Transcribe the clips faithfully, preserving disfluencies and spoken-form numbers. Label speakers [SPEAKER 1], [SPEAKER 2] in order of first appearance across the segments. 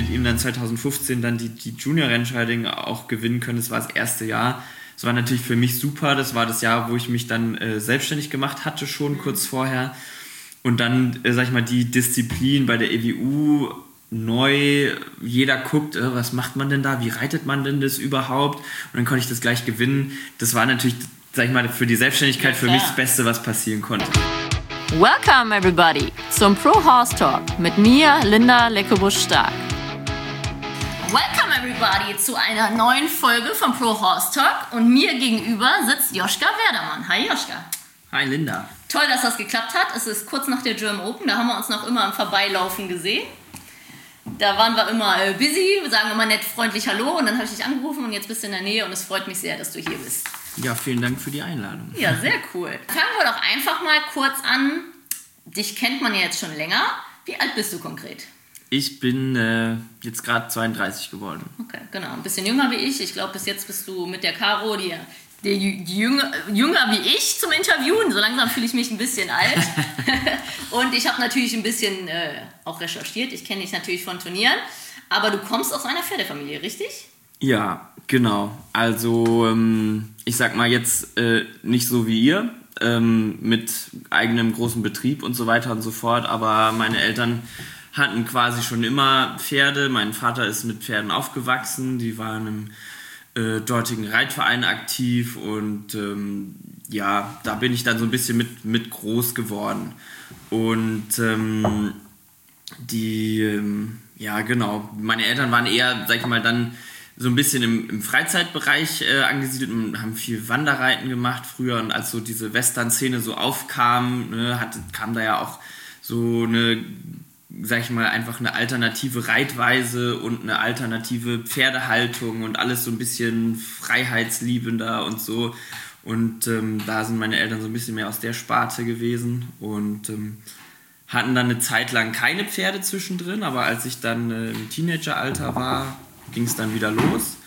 [SPEAKER 1] mit ihm dann zweitausendfünfzehn dann die, die Junior-Rennscheiding auch gewinnen können. Das war das erste Jahr. Das war natürlich für mich super. Das war das Jahr, wo ich mich dann äh, selbstständig gemacht hatte, schon kurz vorher. Und dann, äh, sag ich mal, die Disziplin bei der E W U neu. Jeder guckt, äh, was macht man denn da? Wie reitet man denn das überhaupt? Und dann konnte ich das gleich gewinnen. Das war natürlich, sag ich mal, für die Selbstständigkeit ja, für mich das Beste, was passieren konnte.
[SPEAKER 2] Welcome everybody zum Pro Horse Talk mit mir, Linda Leckebusch-Stark. Welcome everybody zu einer neuen Folge vom Pro Horse Talk und mir gegenüber sitzt Joschka Werdermann. Hi Joschka.
[SPEAKER 1] Hi Linda.
[SPEAKER 2] Toll, dass das geklappt hat. Es ist kurz nach der German Open, da haben wir uns noch immer im Vorbeilaufen gesehen. Da waren wir immer äh, busy, sagen immer nett freundlich Hallo und dann habe ich dich angerufen und jetzt bist du in der Nähe und es freut mich sehr, dass du hier bist.
[SPEAKER 1] Ja, vielen Dank für die Einladung.
[SPEAKER 2] Ja, sehr cool. Fangen wir doch einfach mal kurz an. Dich kennt man ja jetzt schon länger. Wie alt bist du konkret?
[SPEAKER 1] Ich bin äh, jetzt gerade zweiunddreißig geworden.
[SPEAKER 2] Okay, genau. Ein bisschen jünger wie ich. Ich glaube, bis jetzt bist du mit der Caro, die, die, die jünger, jünger wie ich zum Interviewen. So langsam fühle ich mich ein bisschen alt. Und ich habe natürlich ein bisschen äh, auch recherchiert. Ich kenne dich natürlich von Turnieren. Aber du kommst aus einer Pferdefamilie, richtig?
[SPEAKER 1] Ja, genau. Also ähm, ich sag mal jetzt äh, nicht so wie ihr, ähm, mit eigenem großen Betrieb und so weiter und so fort. Aber meine Eltern hatten quasi schon immer Pferde. Mein Vater ist mit Pferden aufgewachsen. Die waren im äh, dortigen Reitverein aktiv und ähm, ja, da bin ich dann so ein bisschen mit, mit groß geworden. Und ähm, die, ähm, ja genau, meine Eltern waren eher, sag ich mal, dann so ein bisschen im, im Freizeitbereich äh, angesiedelt und haben viel Wanderreiten gemacht früher. Und als so diese Western-Szene so aufkam, ne, hat, kam da ja auch so eine, sag ich mal, einfach eine alternative Reitweise und eine alternative Pferdehaltung und alles so ein bisschen freiheitsliebender und so. Und ähm, da sind meine Eltern so ein bisschen mehr aus der Sparte gewesen und ähm, hatten dann eine Zeit lang keine Pferde zwischendrin, aber als ich dann äh, im Teenageralter war, ging es dann wieder los.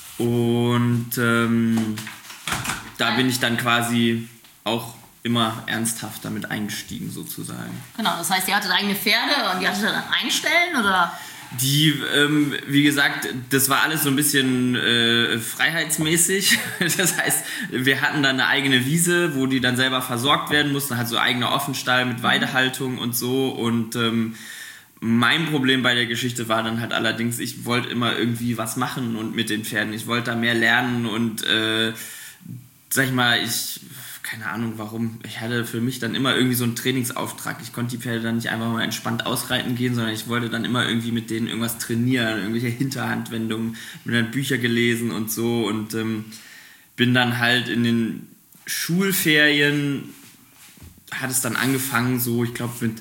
[SPEAKER 1] Und ähm, da bin ich dann quasi auch immer ernsthaft damit eingestiegen sozusagen.
[SPEAKER 2] Genau, das heißt, ihr hattet eigene Pferde und die hattet ihr dann einstellen, oder?
[SPEAKER 1] Die, ähm, wie gesagt, das war alles so ein bisschen äh, freiheitsmäßig. Das heißt, wir hatten dann eine eigene Wiese, wo die dann selber versorgt werden mussten, halt so eigener Offenstall mit Weidehaltung und so. Und ähm, mein Problem bei der Geschichte war dann halt allerdings, ich wollte immer irgendwie was machen und mit den Pferden. Ich wollte da mehr lernen und äh, sag ich mal, ich... keine Ahnung warum, ich hatte für mich dann immer irgendwie so einen Trainingsauftrag. Ich konnte die Pferde dann nicht einfach mal entspannt ausreiten gehen, sondern ich wollte dann immer irgendwie mit denen irgendwas trainieren, irgendwelche Hinterhandwendungen, bin dann Bücher gelesen und so und ähm, bin dann halt in den Schulferien, hat es dann angefangen, so ich glaube mit,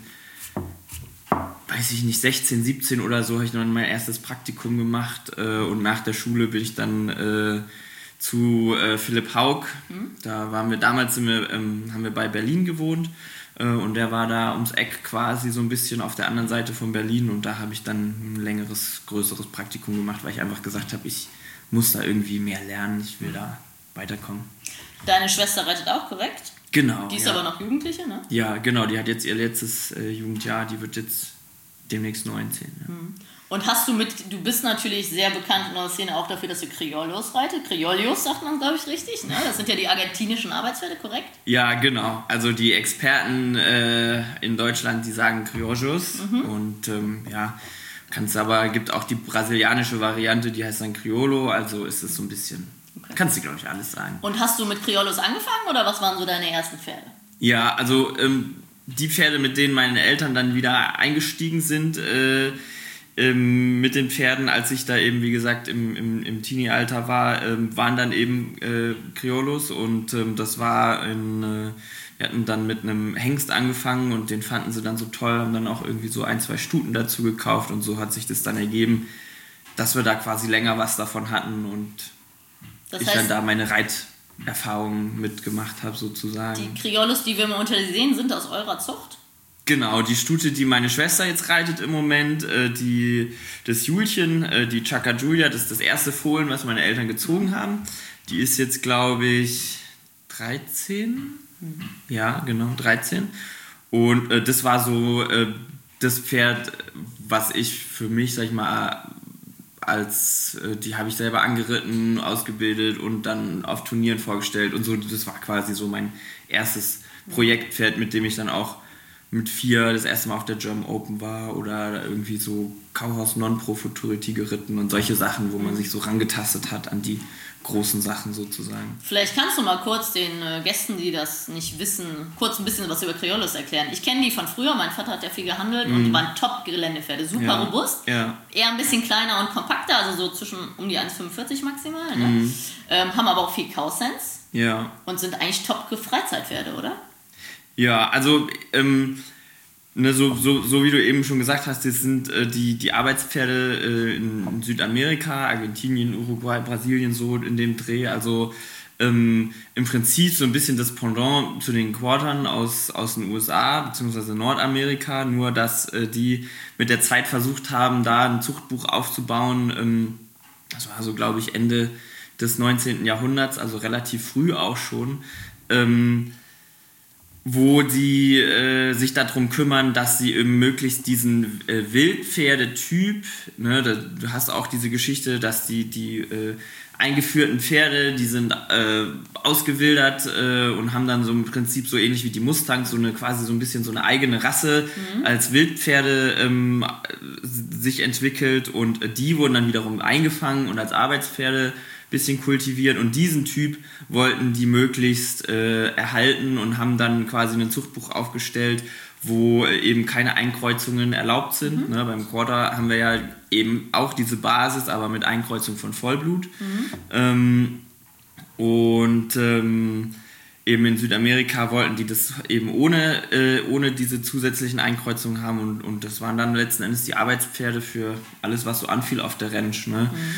[SPEAKER 1] weiß ich nicht, sechzehn, siebzehn oder so, habe ich dann mein erstes Praktikum gemacht äh, und nach der Schule bin ich dann äh, zu äh, Philipp Haug. Mhm. Da waren wir damals, sind wir, ähm, haben wir bei Berlin gewohnt äh, und der war da ums Eck quasi so ein bisschen auf der anderen Seite von Berlin und da habe ich dann ein längeres, größeres Praktikum gemacht, weil ich einfach gesagt habe, ich muss da irgendwie mehr lernen, ich will da weiterkommen.
[SPEAKER 2] Deine Schwester reitet auch, korrekt?
[SPEAKER 1] Genau.
[SPEAKER 2] Die ist
[SPEAKER 1] ja.
[SPEAKER 2] aber noch Jugendliche, ne?
[SPEAKER 1] Ja, genau, die hat jetzt ihr letztes äh, Jugendjahr, die wird jetzt demnächst neunzehn. Ja.
[SPEAKER 2] Mhm. Und hast du mit, du bist natürlich sehr bekannt in der Szene auch dafür, dass du Criollos reitet. Criollos sagt man, glaube ich, richtig, ne? Das sind ja die argentinischen Arbeitspferde, korrekt?
[SPEAKER 1] Ja, genau. Also die Experten äh, in Deutschland, die sagen Criollos. Mhm. Und ähm, ja, kannst aber, gibt auch die brasilianische Variante, die heißt dann Criollo. Also ist es so ein bisschen, okay. Kannst du, glaube ich, alles sagen.
[SPEAKER 2] Und hast du mit Criollos angefangen oder was waren so deine ersten Pferde?
[SPEAKER 1] Ja, also ähm, die Pferde, mit denen meine Eltern dann wieder eingestiegen sind, äh, Ähm, mit den Pferden, als ich da eben, wie gesagt, im, im, im Teenie-Alter war, ähm, waren dann eben äh, Criollos und ähm, das war in, äh, wir hatten dann mit einem Hengst angefangen und den fanden sie dann so toll, haben dann auch irgendwie so ein, zwei Stuten dazu gekauft und so hat sich das dann ergeben, dass wir da quasi länger was davon hatten und das ich heißt, dann da meine Reiterfahrungen mitgemacht habe sozusagen.
[SPEAKER 2] Die Criollos, die wir immer unter sehen, sind aus eurer Zucht?
[SPEAKER 1] Genau, die Stute, die meine Schwester jetzt reitet im Moment, äh, die, das Julchen, äh, die Chaka Julia, das ist das erste Fohlen, was meine Eltern gezogen haben. Die ist jetzt, glaube ich, dreizehn. Mhm. Ja, genau, dreizehn. Und äh, das war so, äh, das Pferd, was ich für mich, sag ich mal, als, die habe ich selber angeritten, ausgebildet und dann auf Turnieren vorgestellt und so, das war quasi so mein erstes Projektpferd, mit dem ich dann auch mit vier das erste Mal auf der German Open war oder irgendwie so Kauhaus Non-Pro Futurity geritten und solche Sachen, wo man sich so rangetastet hat an die großen Sachen sozusagen.
[SPEAKER 2] Vielleicht kannst du mal kurz den äh, Gästen, die das nicht wissen, kurz ein bisschen was über Criollos erklären. Ich kenne die von früher, mein Vater hat ja viel gehandelt mm. und die waren Top-Geländepferde, super
[SPEAKER 1] ja.
[SPEAKER 2] robust,
[SPEAKER 1] ja.
[SPEAKER 2] eher ein bisschen kleiner und kompakter, also so zwischen um die eins Komma fünfundvierzig maximal, ne? mm. ähm, haben aber auch viel Cow-Sense
[SPEAKER 1] ja.
[SPEAKER 2] und sind eigentlich Top-Freizeitpferde, oder?
[SPEAKER 1] Ja, also ähm, ne, so, so, so wie du eben schon gesagt hast, das sind äh, die, die Arbeitspferde äh, in, in Südamerika, Argentinien, Uruguay, Brasilien, so in dem Dreh. Also ähm, im Prinzip so ein bisschen das Pendant zu den Quartern aus, aus den U S A bzw. Nordamerika, nur dass äh, die mit der Zeit versucht haben, da ein Zuchtbuch aufzubauen. Ähm, das war so, glaube ich, Ende des neunzehnten Jahrhunderts, also relativ früh auch schon. Ähm, wo die äh, sich darum kümmern, dass sie eben möglichst diesen äh, Wildpferdetyp, ne, da, du hast auch diese Geschichte, dass die, die äh, eingeführten Pferde, die sind äh, ausgewildert äh, und haben dann so im Prinzip so ähnlich wie die Mustangs so eine quasi so ein bisschen so eine eigene Rasse mhm. als Wildpferde ähm, sich entwickelt und äh, die wurden dann wiederum eingefangen und als Arbeitspferde bisschen kultiviert und diesen Typ wollten die möglichst äh, erhalten und haben dann quasi ein Zuchtbuch aufgestellt, wo eben keine Einkreuzungen erlaubt sind. Mhm. Ne, beim Quarter haben wir ja eben auch diese Basis, aber mit Einkreuzung von Vollblut. Mhm. Ähm, und ähm, eben in Südamerika wollten die das eben ohne, äh, ohne diese zusätzlichen Einkreuzungen haben und, und das waren dann letzten Endes die Arbeitspferde für alles, was so anfiel auf der Ranch. Ne? Mhm.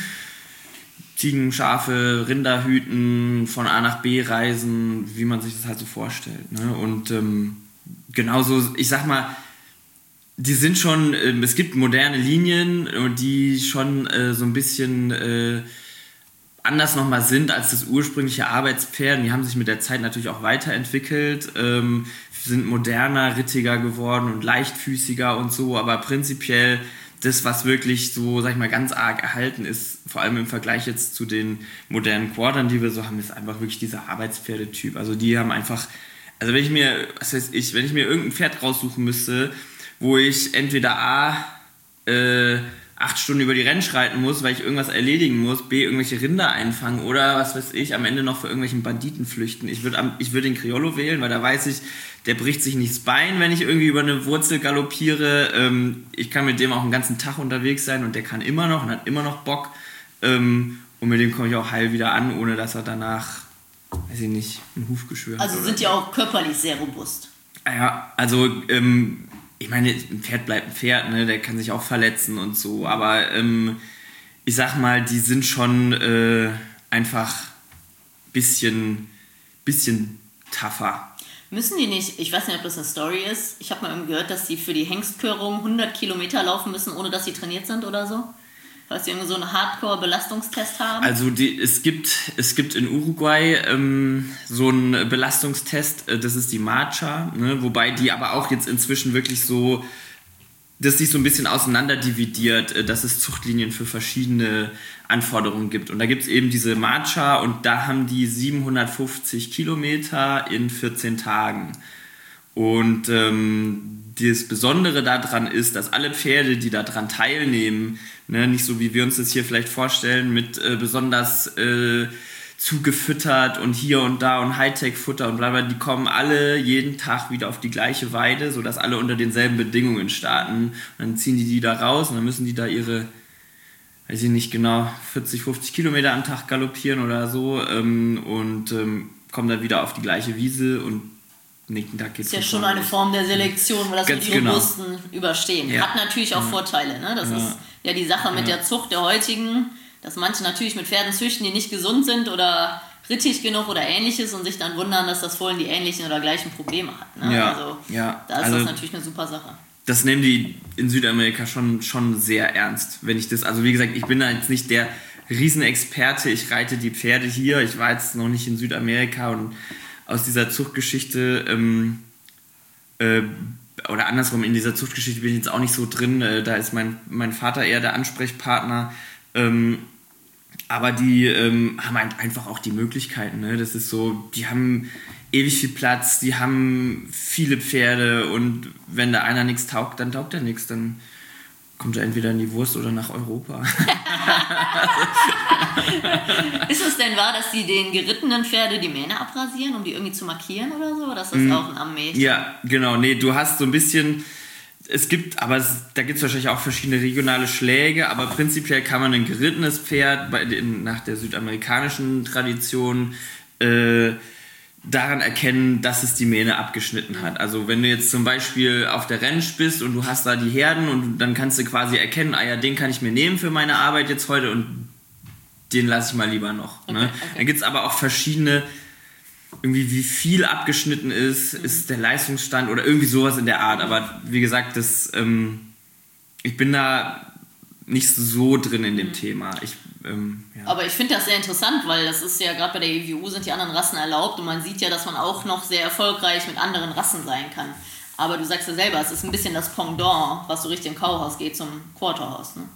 [SPEAKER 1] Ziegen, Schafe, Rinder hüten, von A nach B reisen, wie man sich das halt so vorstellt. Ne? Und ähm, genauso, ich sag mal, die sind schon, äh, es gibt moderne Linien, die schon äh, so ein bisschen äh, anders nochmal sind als das ursprüngliche Arbeitspferd. Die haben sich mit der Zeit natürlich auch weiterentwickelt, ähm, sind moderner, rittiger geworden und leichtfüßiger und so, aber prinzipiell das, was wirklich so, sag ich mal, ganz arg erhalten ist, vor allem im Vergleich jetzt zu den modernen Quartern, die wir so haben, ist einfach wirklich dieser Arbeitspferdetyp. Also die haben einfach, also wenn ich mir, was weiß ich, wenn ich mir irgendein Pferd raussuchen müsste, wo ich entweder A, äh, acht Stunden über die Ranch reiten muss, weil ich irgendwas erledigen muss, B, irgendwelche Rinder einfangen oder, was weiß ich, am Ende noch für irgendwelchen Banditen flüchten. Ich würde ich würd den Criollo wählen, weil da weiß ich, der bricht sich nicht das Bein, wenn ich irgendwie über eine Wurzel galoppiere. Ähm, ich kann mit dem auch einen ganzen Tag unterwegs sein und der kann immer noch und hat immer noch Bock. Ähm, und mit dem komme ich auch heil wieder an, ohne dass er danach, weiß ich nicht, einen Hufgeschwür hat.
[SPEAKER 2] Also sind die auch körperlich sehr robust.
[SPEAKER 1] Ja, also ähm, ich meine, ein Pferd bleibt ein Pferd, ne? Der kann sich auch verletzen und so, aber ähm, ich sag mal, die sind schon äh, einfach bisschen, bisschen tougher.
[SPEAKER 2] Müssen die nicht, ich weiß nicht, ob das eine Story ist, ich habe mal irgendwie gehört, dass die für die Hengstkörung hundert Kilometer laufen müssen, ohne dass sie trainiert sind oder so? Weil sie irgendwie so einen Hardcore-Belastungstest haben?
[SPEAKER 1] Also die, es, gibt, es gibt in Uruguay ähm, so einen Belastungstest, äh, das ist die Marcha, ne, wobei die aber auch jetzt inzwischen wirklich so, das sich so ein bisschen auseinander dividiert, äh, dass es Zuchtlinien für verschiedene Anforderungen gibt. Und da gibt es eben diese Marcha und da haben die siebenhundertfünfzig Kilometer in vierzehn Tagen. Und ähm, das Besondere daran ist, dass alle Pferde, die daran teilnehmen, ne, nicht so wie wir uns das hier vielleicht vorstellen, mit äh, besonders äh, zugefüttert und hier und da und Hightech-Futter und bla bla, die kommen alle jeden Tag wieder auf die gleiche Weide, sodass alle unter denselben Bedingungen starten. Und dann ziehen die die da raus und dann müssen die da ihre, weiß ich nicht genau, vierzig, fünfzig Kilometer am Tag galoppieren oder so ähm, und ähm, kommen dann wieder auf die gleiche Wiese und nächsten Tag geht's.
[SPEAKER 2] Das ist ja schon eine Form der Selektion, weil das
[SPEAKER 1] Ganz
[SPEAKER 2] die
[SPEAKER 1] genau.
[SPEAKER 2] Robusten überstehen. Ja. Hat natürlich auch ja. Vorteile. Ne? Das ja. ist ja die Sache mit ja. der Zucht der heutigen, dass manche natürlich mit Pferden züchten, die nicht gesund sind oder rittig genug oder ähnliches und sich dann wundern, dass das Fohlen die ähnlichen oder gleichen Probleme hat. Ne?
[SPEAKER 1] Ja.
[SPEAKER 2] Also
[SPEAKER 1] ja.
[SPEAKER 2] da ist
[SPEAKER 1] also,
[SPEAKER 2] das natürlich eine super Sache.
[SPEAKER 1] Das nehmen die in Südamerika schon, schon sehr ernst. Wenn ich das, also wie gesagt, ich bin da jetzt nicht der Riesenexperte, ich reite die Pferde hier, ich war jetzt noch nicht in Südamerika und aus dieser Zuchtgeschichte ähm, äh, oder andersrum, in dieser Zuchtgeschichte bin ich jetzt auch nicht so drin, äh, da ist mein, mein Vater eher der Ansprechpartner, ähm, aber die ähm, haben halt einfach auch die Möglichkeiten, ne? Das ist so, die haben ewig viel Platz, die haben viele Pferde und wenn da einer nichts taugt, dann taugt er nichts, dann kommt er entweder in die Wurst oder nach Europa.
[SPEAKER 2] Ist es denn wahr, dass die den gerittenen Pferde die Mähne abrasieren, um die irgendwie zu markieren oder so? Oder ist das mm, auch ein Armee?
[SPEAKER 1] Ja, genau. Nee, du hast so ein bisschen... Es gibt, aber es, da gibt es wahrscheinlich auch verschiedene regionale Schläge, aber prinzipiell kann man ein gerittenes Pferd bei den, nach der südamerikanischen Tradition äh, daran erkennen, dass es die Mähne abgeschnitten hat. Also wenn du jetzt zum Beispiel auf der Ranch bist und du hast da die Herden und dann kannst du quasi erkennen, ah ja, den kann ich mir nehmen für meine Arbeit jetzt heute und den lasse ich mal lieber noch. Okay, ne? Okay. Dann gibt es aber auch verschiedene, irgendwie wie viel abgeschnitten ist, mhm. ist der Leistungsstand oder irgendwie sowas in der Art. Aber wie gesagt, das, ähm, ich bin da nicht so drin in dem mhm. Thema. Ich, ähm, ja.
[SPEAKER 2] Aber ich finde das sehr interessant, weil das ist ja gerade bei der E W U sind die anderen Rassen erlaubt und man sieht ja, dass man auch noch sehr erfolgreich mit anderen Rassen sein kann. Aber du sagst ja selber, es ist ein bisschen das Pendant, was so Richtung Kauhaus geht zum Quarterhouse. Ne?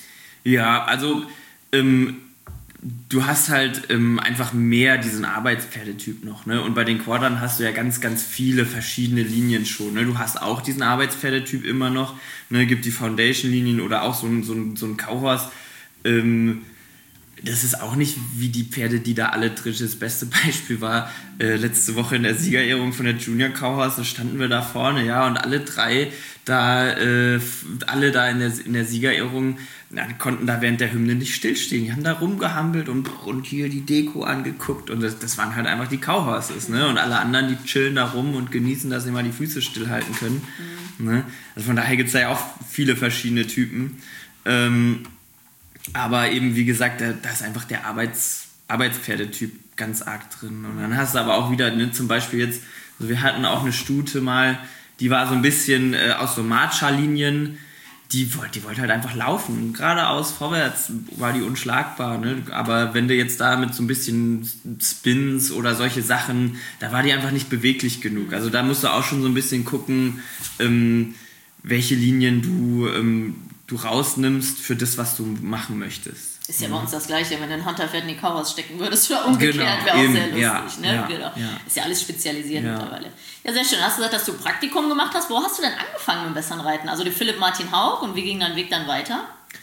[SPEAKER 1] Ja, also ähm, du hast halt ähm, einfach mehr diesen Arbeitspferdetyp noch, ne? Und bei den Quartern hast du ja ganz, ganz viele verschiedene Linien schon, ne? Du hast auch diesen Arbeitspferdetyp immer noch, ne? Gibt die Foundation-Linien oder auch so ein, so ein, so ein Kauhaus. Ähm, das ist auch nicht wie die Pferde, die da alle drin. Das beste Beispiel war äh, letzte Woche in der Siegerehrung von der Junior Kauhaus, da standen wir da vorne, ja, und alle drei da, äh, alle da in der, in der Siegerehrung, na, konnten da während der Hymne nicht stillstehen. Die haben da rumgehampelt und, und hier die Deko angeguckt und das, das waren halt einfach die Kauhorses, ne? Und alle anderen, die chillen da rum und genießen, dass sie mal die Füße stillhalten können. Mhm. Ne? Also von daher gibt es da ja auch viele verschiedene Typen. Ähm, aber eben, wie gesagt, da, da ist einfach der Arbeits, Arbeitspferdetyp ganz arg drin. Und dann hast du aber auch wieder, ne, zum Beispiel jetzt, also wir hatten auch eine Stute mal, die war so ein bisschen äh, aus so Marcha-Linien, die wollte, die wollte halt einfach laufen. Geradeaus, vorwärts war die unschlagbar. Ne? Aber wenn du jetzt da mit so ein bisschen Spins oder solche Sachen, da war die einfach nicht beweglich genug. Also da musst du auch schon so ein bisschen gucken, ähm, welche Linien du, ähm, du rausnimmst für das, was du machen möchtest.
[SPEAKER 2] Ist ja bei uns das Gleiche, wenn du ein Hunterpferd in die Kauhaus stecken würdest oder umgekehrt, genau, wäre auch eben, sehr lustig.
[SPEAKER 1] Ja,
[SPEAKER 2] ne?
[SPEAKER 1] ja,
[SPEAKER 2] genau.
[SPEAKER 1] ja.
[SPEAKER 2] Ist ja alles spezialisiert
[SPEAKER 1] ja.
[SPEAKER 2] mittlerweile. Ja, sehr schön. Hast du gesagt, dass du Praktikum gemacht hast? Wo hast du denn angefangen mit dem Westernreiten? Also die Philipp Martin Haug, und wie ging dein Weg dann weiter?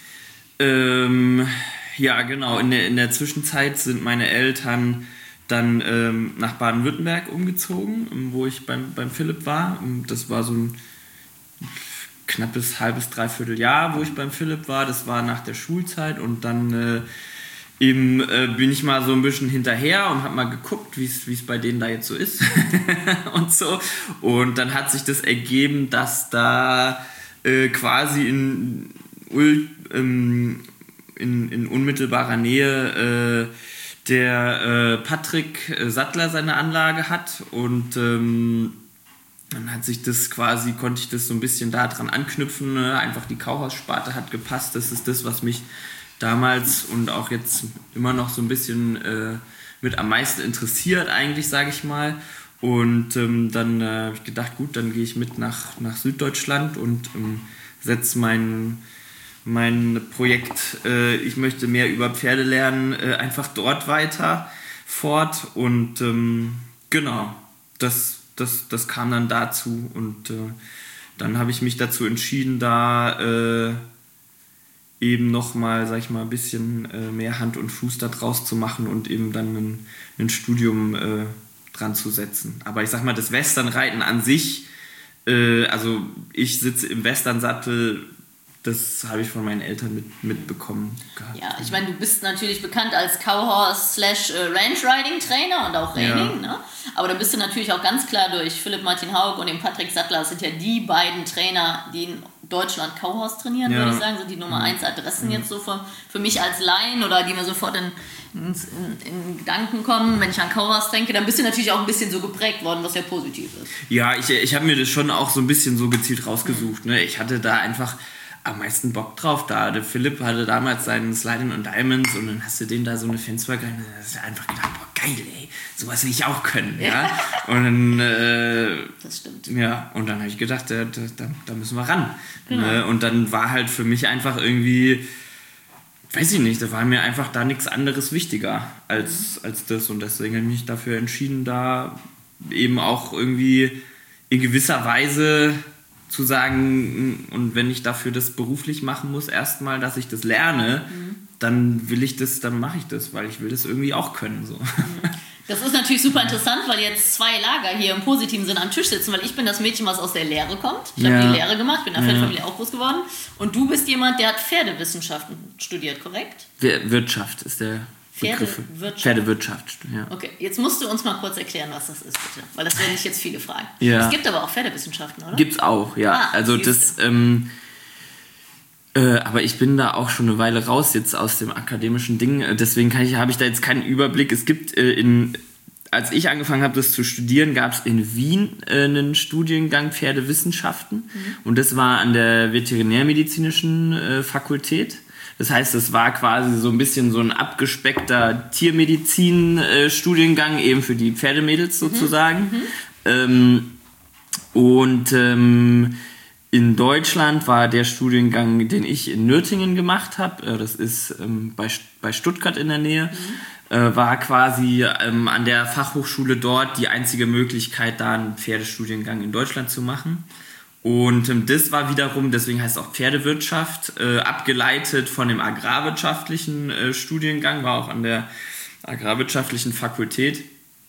[SPEAKER 1] Ähm, ja, genau. In der, in der Zwischenzeit sind meine Eltern dann ähm, nach Baden-Württemberg umgezogen, wo ich beim, beim Philipp war. Das war so ein knappes halbes, dreiviertel Jahr, wo ich beim Philipp war. Das war nach der Schulzeit und dann äh, eben äh, bin ich mal so ein bisschen hinterher und habe mal geguckt, wie es bei denen da jetzt so ist und so. Und dann hat sich das ergeben, dass da äh, quasi in, ähm, in, in unmittelbarer Nähe äh, der äh, Patrick Sattler seine Anlage hat und ähm, dann hat sich das quasi, konnte ich das so ein bisschen daran anknüpfen, ne? Einfach die Kauhaussparte hat gepasst, das ist das, was mich damals und auch jetzt immer noch so ein bisschen äh, mit am meisten interessiert eigentlich, sage ich mal. Und ähm, dann äh, habe ich gedacht, gut, dann gehe ich mit nach, nach Süddeutschland und ähm, setze mein, mein Projekt, äh, ich möchte mehr über Pferde lernen, äh, einfach dort weiter fort. Und ähm, genau, das Das, das kam dann dazu und äh, dann habe ich mich dazu entschieden, da äh, eben nochmal, sag ich mal, ein bisschen äh, mehr Hand und Fuß da draus zu machen und eben dann ein, ein Studium äh, dran zu setzen. Aber ich sag mal, das Westernreiten an sich, äh, also ich sitze im Westernsattel, das habe ich von meinen Eltern mit, mitbekommen gehabt.
[SPEAKER 2] Ja, ich meine, du bist natürlich bekannt als Cowhorse slash Ranch Riding Trainer und auch Reining, ja. ne? Aber da bist du natürlich auch ganz klar durch Philipp Martin Haug und den Patrick Sattler, das sind ja die beiden Trainer, die in Deutschland Cowhorse trainieren, ja. würde ich sagen, sind die Nummer eins Adressen ja. jetzt so für, für mich als Laien oder die mir sofort in, in, in Gedanken kommen, wenn ich an Cowhorse denke, dann bist du natürlich auch ein bisschen so geprägt worden, was ja positiv ist.
[SPEAKER 1] Ja, ich, ich habe mir das schon auch so ein bisschen so gezielt rausgesucht. Mhm. Ne? Ich hatte da einfach am meisten Bock drauf da. Der Philipp hatte damals seinen Sliding und Diamonds und dann hast du den da so eine Fenster rein. Da hast du einfach gedacht, boah, geil, ey, sowas will ich auch können, ja. ja? Und dann, äh,
[SPEAKER 2] das stimmt.
[SPEAKER 1] Ja, und dann habe ich gedacht, da, da, da müssen wir ran. Genau. Ne? Und dann war halt für mich einfach irgendwie, weiß ich nicht, da war mir einfach da nichts anderes wichtiger als, mhm. als das. Und deswegen habe ich mich dafür entschieden, da eben auch irgendwie in gewisser Weise zu sagen, und wenn ich dafür das beruflich machen muss, erstmal, dass ich das lerne, mhm. dann will ich das, dann mache ich das, weil ich will das irgendwie auch können. So. Mhm.
[SPEAKER 2] Das ist natürlich super interessant, weil jetzt zwei Lager hier im positiven Sinne am Tisch sitzen, weil ich bin das Mädchen, was aus der Lehre kommt. Ich ja. habe die Lehre gemacht, bin in der ja. Pferdefamilie auch groß geworden. Und du bist jemand, der hat Pferdewissenschaften studiert, korrekt?
[SPEAKER 1] Wirtschaft ist der Begriff.
[SPEAKER 2] Pferdewirtschaft.
[SPEAKER 1] Pferdewirtschaft, ja.
[SPEAKER 2] Okay, jetzt musst du uns mal kurz erklären, was das ist, bitte. Weil das werden dich jetzt viele fragen.
[SPEAKER 1] Ja.
[SPEAKER 2] Es gibt aber auch Pferdewissenschaften, oder?
[SPEAKER 1] Gibt's auch, ja. Ah, also das... Ähm, äh, aber ich bin da auch schon eine Weile raus jetzt aus dem akademischen Ding. Deswegen kann ich, habe ich da jetzt keinen Überblick. Es gibt äh, in... Als ich angefangen habe, das zu studieren, gab es in Wien äh, einen Studiengang Pferdewissenschaften. Mhm. Und das war an der Veterinärmedizinischen äh, Fakultät. Das heißt, das war quasi so ein bisschen so ein abgespeckter Tiermedizin-Studiengang, eben für die Pferdemädels sozusagen. Mhm. Ähm, und ähm, in Deutschland war der Studiengang, den ich in Nürtingen gemacht habe, äh, das ist ähm, bei, bei Stuttgart in der Nähe, mhm. äh, war quasi ähm, an der Fachhochschule dort die einzige Möglichkeit, da einen Pferdestudiengang in Deutschland zu machen. Und ähm, das war wiederum, deswegen heißt es auch Pferdewirtschaft, äh, abgeleitet von dem agrarwirtschaftlichen äh, Studiengang, war auch an der agrarwirtschaftlichen Fakultät,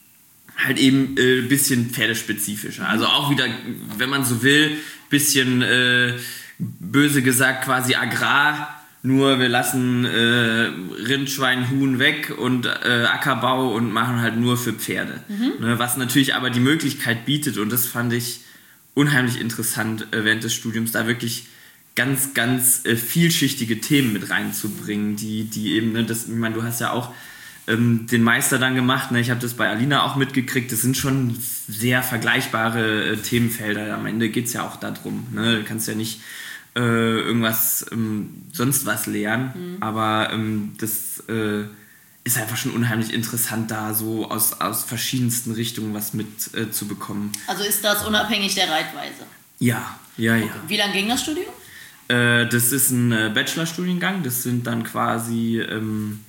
[SPEAKER 1] halt eben ein äh, bisschen pferdespezifischer. Also auch wieder, wenn man so will, bisschen äh, böse gesagt quasi Agrar, nur wir lassen äh, Rind, Schwein, Huhn weg und äh, Ackerbau und machen halt nur für Pferde. Mhm. Ne, was natürlich aber die Möglichkeit bietet, und das fand ich unheimlich interessant äh, während des Studiums, da wirklich ganz, ganz äh, vielschichtige Themen mit reinzubringen, die, die eben, ne, das, ich meine, du hast ja auch ähm, den Meister dann gemacht, ne, ich habe das bei Alina auch mitgekriegt, das sind schon sehr vergleichbare äh, Themenfelder, am Ende geht es ja auch darum, ne, du kannst ja nicht äh, irgendwas, ähm, sonst was lehren, mhm. aber ähm, das äh, ist einfach schon unheimlich interessant, da so aus, aus verschiedensten Richtungen was mit äh, zu bekommen.
[SPEAKER 2] Also ist das unabhängig der Reitweise?
[SPEAKER 1] Ja, ja, ja.
[SPEAKER 2] Okay. Wie lange ging das Studium?
[SPEAKER 1] Äh, das ist ein äh, Bachelorstudiengang. Das sind dann quasi ähm,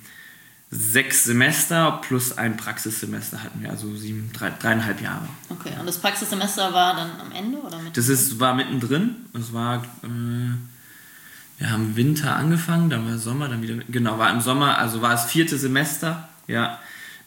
[SPEAKER 1] sechs Semester plus ein Praxissemester hatten wir, also sieben, drei, dreieinhalb Jahre.
[SPEAKER 2] Okay, und das Praxissemester war dann am Ende oder mittendrin?
[SPEAKER 1] Das ist, war mittendrin. Es war... Äh, Wir haben Winter angefangen, dann war Sommer, dann wieder... Genau, war im Sommer, also war es vierte Semester, ja.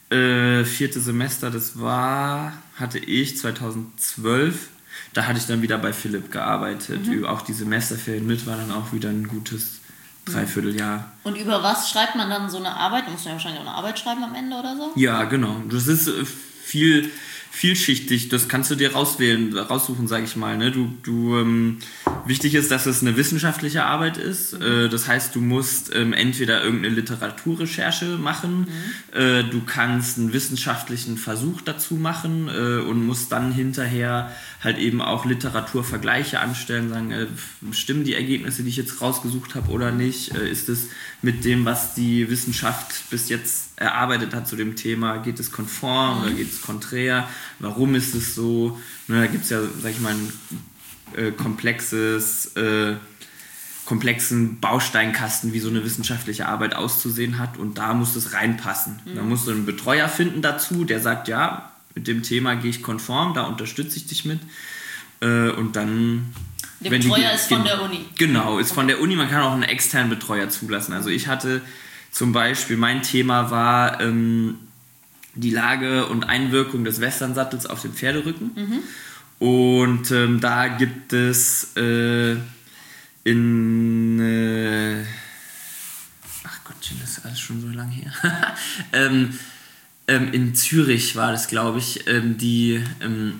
[SPEAKER 1] Äh, vierte Semester, das war, hatte ich zweitausendzwölf. Da hatte ich dann wieder bei Philipp gearbeitet. Mhm. Auch die Semesterferien mit war dann auch wieder ein gutes Dreivierteljahr.
[SPEAKER 2] Und über was schreibt man dann so eine Arbeit? Da muss man ja wahrscheinlich auch eine Arbeit schreiben am Ende oder so?
[SPEAKER 1] Ja, genau. Das ist viel... vielschichtig, das kannst du dir rauswählen, raussuchen, sage ich mal. Ne? Du, du, ähm, wichtig ist, dass es eine wissenschaftliche Arbeit ist. Mhm. Äh, das heißt, du musst ähm, entweder irgendeine Literaturrecherche machen, mhm. äh, du kannst einen wissenschaftlichen Versuch dazu machen äh, und musst dann hinterher halt eben auch Literaturvergleiche anstellen, sagen, äh, stimmen die Ergebnisse, die ich jetzt rausgesucht habe oder nicht? Äh, ist es mit dem, was die Wissenschaft bis jetzt erarbeitet hat zu dem Thema, geht es konform mhm. oder geht es konträr? Warum ist es so? Ne, da gibt es ja, sag ich mal, ein äh, komplexes, äh, komplexen Bausteinkasten, wie so eine wissenschaftliche Arbeit auszusehen hat, und da muss es reinpassen. Mhm. Da musst du einen Betreuer finden dazu, der sagt, ja, mit dem Thema gehe ich konform, da unterstütze ich dich mit. Äh, und dann...
[SPEAKER 2] Der Betreuer die, ist von der Uni?
[SPEAKER 1] Genau, ist okay. von der Uni. Man kann auch einen externen Betreuer zulassen. Also ich hatte zum Beispiel, mein Thema war ähm, die Lage und Einwirkung des Westernsattels auf den Pferderücken. Mhm. Und ähm, da gibt es äh, in... Äh, ach Gottchen, das ist alles schon so lange her. ähm, ähm, in Zürich war das, glaube ich, ähm, die... Ähm,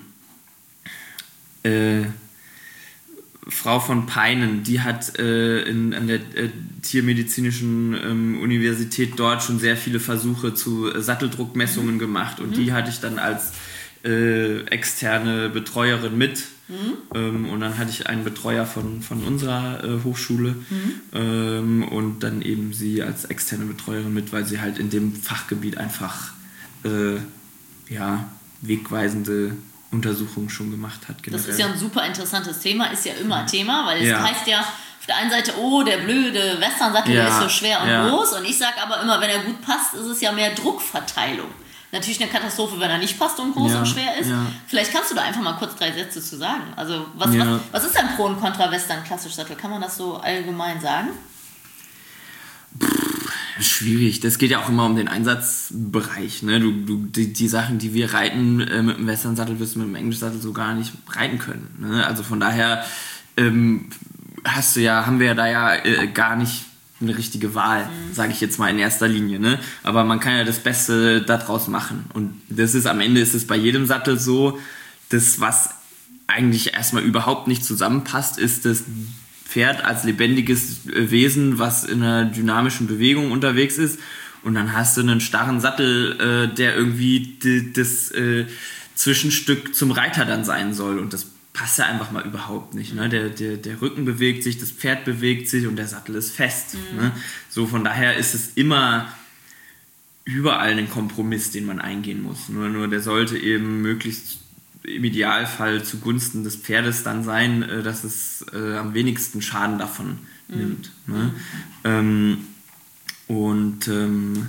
[SPEAKER 1] äh, Frau von Peinen, die hat äh, in, an der äh, Tiermedizinischen ähm, Universität dort schon sehr viele Versuche zu äh, Satteldruckmessungen mhm. gemacht, und mhm. die hatte ich dann als äh, externe Betreuerin mit. Mhm. Ähm, und dann hatte ich einen Betreuer von, von unserer äh, Hochschule mhm. ähm, und dann eben sie als externe Betreuerin mit, weil sie halt in dem Fachgebiet einfach äh, ja, wegweisende Untersuchungen schon gemacht hat.
[SPEAKER 2] Generell. Das ist ja ein super interessantes Thema, ist ja immer ein Thema, weil es
[SPEAKER 1] ja.
[SPEAKER 2] heißt ja auf der einen Seite, oh, der blöde Westernsattel ja. ist so schwer und ja. groß, und ich sage aber immer, wenn er gut passt, ist es ja mehr Druckverteilung. Natürlich eine Katastrophe, wenn er nicht passt und groß ja. und schwer ist. Ja. Vielleicht kannst du da einfach mal kurz drei Sätze zu sagen. Also was, ja. was, was ist ein Pro und Contra Western klassisch Sattel? Kann man das so allgemein sagen?
[SPEAKER 1] Schwierig. Das geht ja auch immer um den Einsatzbereich. Ne? Du, du, die, die Sachen, die wir reiten äh, mit dem Western-Sattel, wirst du mit dem Englisch-Sattel so gar nicht reiten können. Ne? Also von daher ähm, hast du ja, haben wir ja da ja äh, gar nicht eine richtige Wahl, mhm. sage ich jetzt mal in erster Linie. Ne? Aber man kann ja das Beste daraus machen. Und das ist am Ende ist es bei jedem Sattel so, das, was eigentlich erstmal überhaupt nicht zusammenpasst, ist das Pferd als lebendiges Wesen, was in einer dynamischen Bewegung unterwegs ist, und dann hast du einen starren Sattel, äh, der irgendwie die, das äh, Zwischenstück zum Reiter dann sein soll, und das passt ja einfach mal überhaupt nicht. Ne? Der, der, der Rücken bewegt sich, das Pferd bewegt sich und der Sattel ist fest. Mhm. Ne? So, von daher ist es immer überall ein Kompromiss, den man eingehen muss. Nur, nur der sollte eben möglichst im Idealfall zugunsten des Pferdes dann sein, äh, dass es äh, am wenigsten Schaden davon mhm. nimmt. Ne? Mhm. Ähm, und ähm,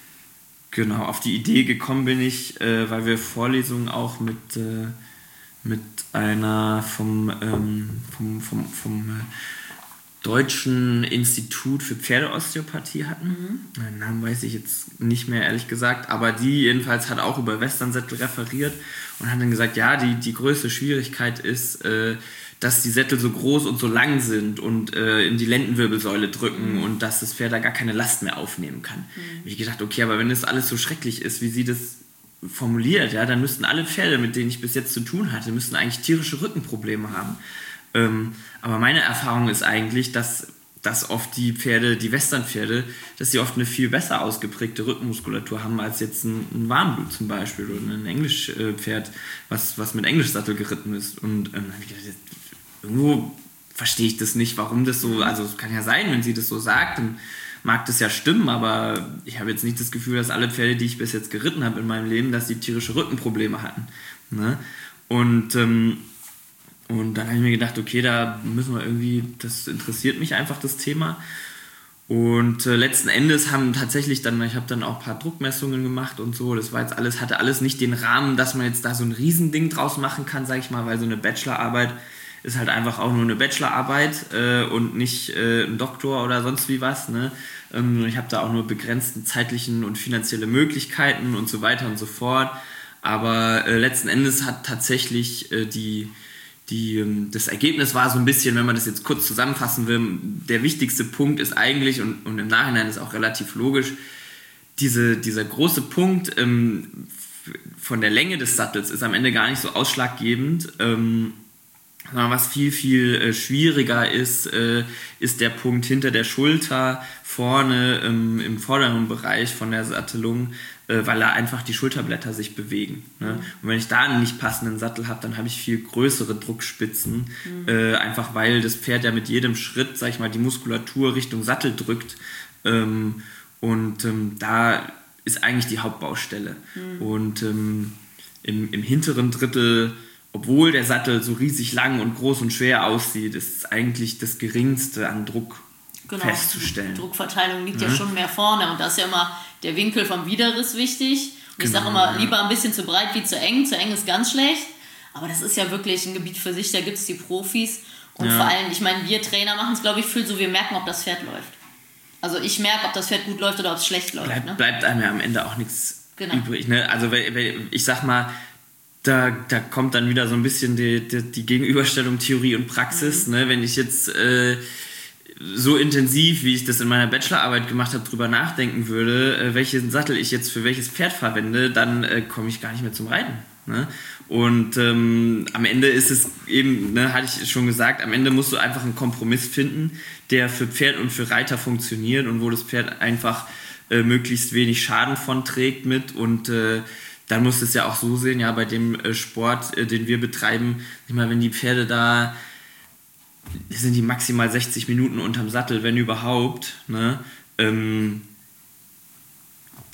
[SPEAKER 1] genau, auf die Idee gekommen bin ich, äh, weil wir Vorlesungen auch mit, äh, mit einer vom, ähm, vom, vom, vom äh, Deutschen Institut für Pferdeosteopathie hatten. Mhm. Den Namen weiß ich jetzt nicht mehr, ehrlich gesagt, aber die jedenfalls hat auch über Westernsättel referiert und hat dann gesagt, ja, die, die größte Schwierigkeit ist, äh, dass die Sättel so groß und so lang sind und äh, in die Lendenwirbelsäule drücken, mhm. und dass das Pferd da gar keine Last mehr aufnehmen kann. Mhm. Hab ich gedacht, okay, aber wenn das alles so schrecklich ist, wie sie das formuliert, ja, dann müssten alle Pferde, mit denen ich bis jetzt zu tun hatte, müssten eigentlich tierische Rückenprobleme haben. Ähm, aber meine Erfahrung ist eigentlich, dass, dass oft die Pferde, die Westernpferde, dass sie oft eine viel besser ausgeprägte Rückenmuskulatur haben als jetzt ein, ein Warmblut zum Beispiel oder ein Englischpferd, was, was mit Englischsattel geritten ist. Und ähm, hab ich gedacht, jetzt, irgendwo verstehe ich das nicht, warum das so, also es kann ja sein, wenn sie das so sagt, dann mag das ja stimmen, aber ich habe jetzt nicht das Gefühl, dass alle Pferde, die ich bis jetzt geritten habe in meinem Leben, dass die tierische Rückenprobleme hatten. Ne? Und ähm, Und dann habe ich mir gedacht, okay, da müssen wir irgendwie, das interessiert mich einfach, das Thema. Und äh, letzten Endes haben tatsächlich dann, ich habe dann auch ein paar Druckmessungen gemacht und so, das war jetzt alles, hatte alles nicht den Rahmen, dass man jetzt da so ein Riesending draus machen kann, sag ich mal, weil so eine Bachelorarbeit ist halt einfach auch nur eine Bachelorarbeit äh, und nicht äh, ein Doktor oder sonst wie was. Ne? Ähm, ich habe da auch nur begrenzten zeitlichen und finanzielle Möglichkeiten und so weiter und so fort. Aber äh, letzten Endes hat tatsächlich äh, die Die, das Ergebnis war so ein bisschen, wenn man das jetzt kurz zusammenfassen will, der wichtigste Punkt ist eigentlich, und, und im Nachhinein ist auch relativ logisch, diese, dieser große Punkt ähm, von der Länge des Sattels ist am Ende gar nicht so ausschlaggebend, ähm, sondern was viel, viel äh, schwieriger ist, äh, ist der Punkt hinter der Schulter, vorne ähm, im vorderen Bereich von der Sattelung, äh, weil da einfach die Schulterblätter sich bewegen. Ne? Und wenn ich da einen nicht passenden Sattel habe, dann habe ich viel größere Druckspitzen, mhm. äh, einfach weil das Pferd ja mit jedem Schritt, sag ich mal, die Muskulatur Richtung Sattel drückt. Ähm, und ähm, da ist eigentlich die Hauptbaustelle. Mhm. Und ähm, im, im hinteren Drittel, obwohl der Sattel so riesig lang und groß und schwer aussieht, ist eigentlich das Geringste an Druck genau. festzustellen.
[SPEAKER 2] Die Druckverteilung liegt ja. ja schon mehr vorne, und da ist ja immer der Winkel vom Widerriss wichtig. Und genau, ich sage immer, ja. lieber ein bisschen zu breit wie zu eng. Zu eng ist ganz schlecht, aber das ist ja wirklich ein Gebiet für sich, da gibt es die Profis. Und ja. vor allem, ich meine, wir Trainer machen es, glaube ich, viel so, wir merken, ob das Pferd läuft. Also ich merke, ob das Pferd gut läuft oder ob es schlecht läuft.
[SPEAKER 1] Bleibt,
[SPEAKER 2] ne?
[SPEAKER 1] bleibt einem ja am Ende auch nichts genau. übrig. Ne? Also ich sag mal, Da, da kommt dann wieder so ein bisschen die, die, die Gegenüberstellung Theorie und Praxis. Mhm. Ne? Wenn ich jetzt äh, so intensiv, wie ich das in meiner Bachelorarbeit gemacht habe, drüber nachdenken würde, äh, welchen Sattel ich jetzt für welches Pferd verwende, dann äh, komme ich gar nicht mehr zum Reiten. Ne? Und ähm, am Ende ist es eben, ne, hatte ich schon gesagt, am Ende musst du einfach einen Kompromiss finden, der für Pferd und für Reiter funktioniert und wo das Pferd einfach äh, möglichst wenig Schaden von trägt mit, und äh, dann musst du es ja auch so sehen, ja, bei dem äh, Sport, äh, den wir betreiben, ich meine, wenn die Pferde da, sind die maximal sechzig Minuten unterm Sattel, wenn überhaupt, ne, ähm, da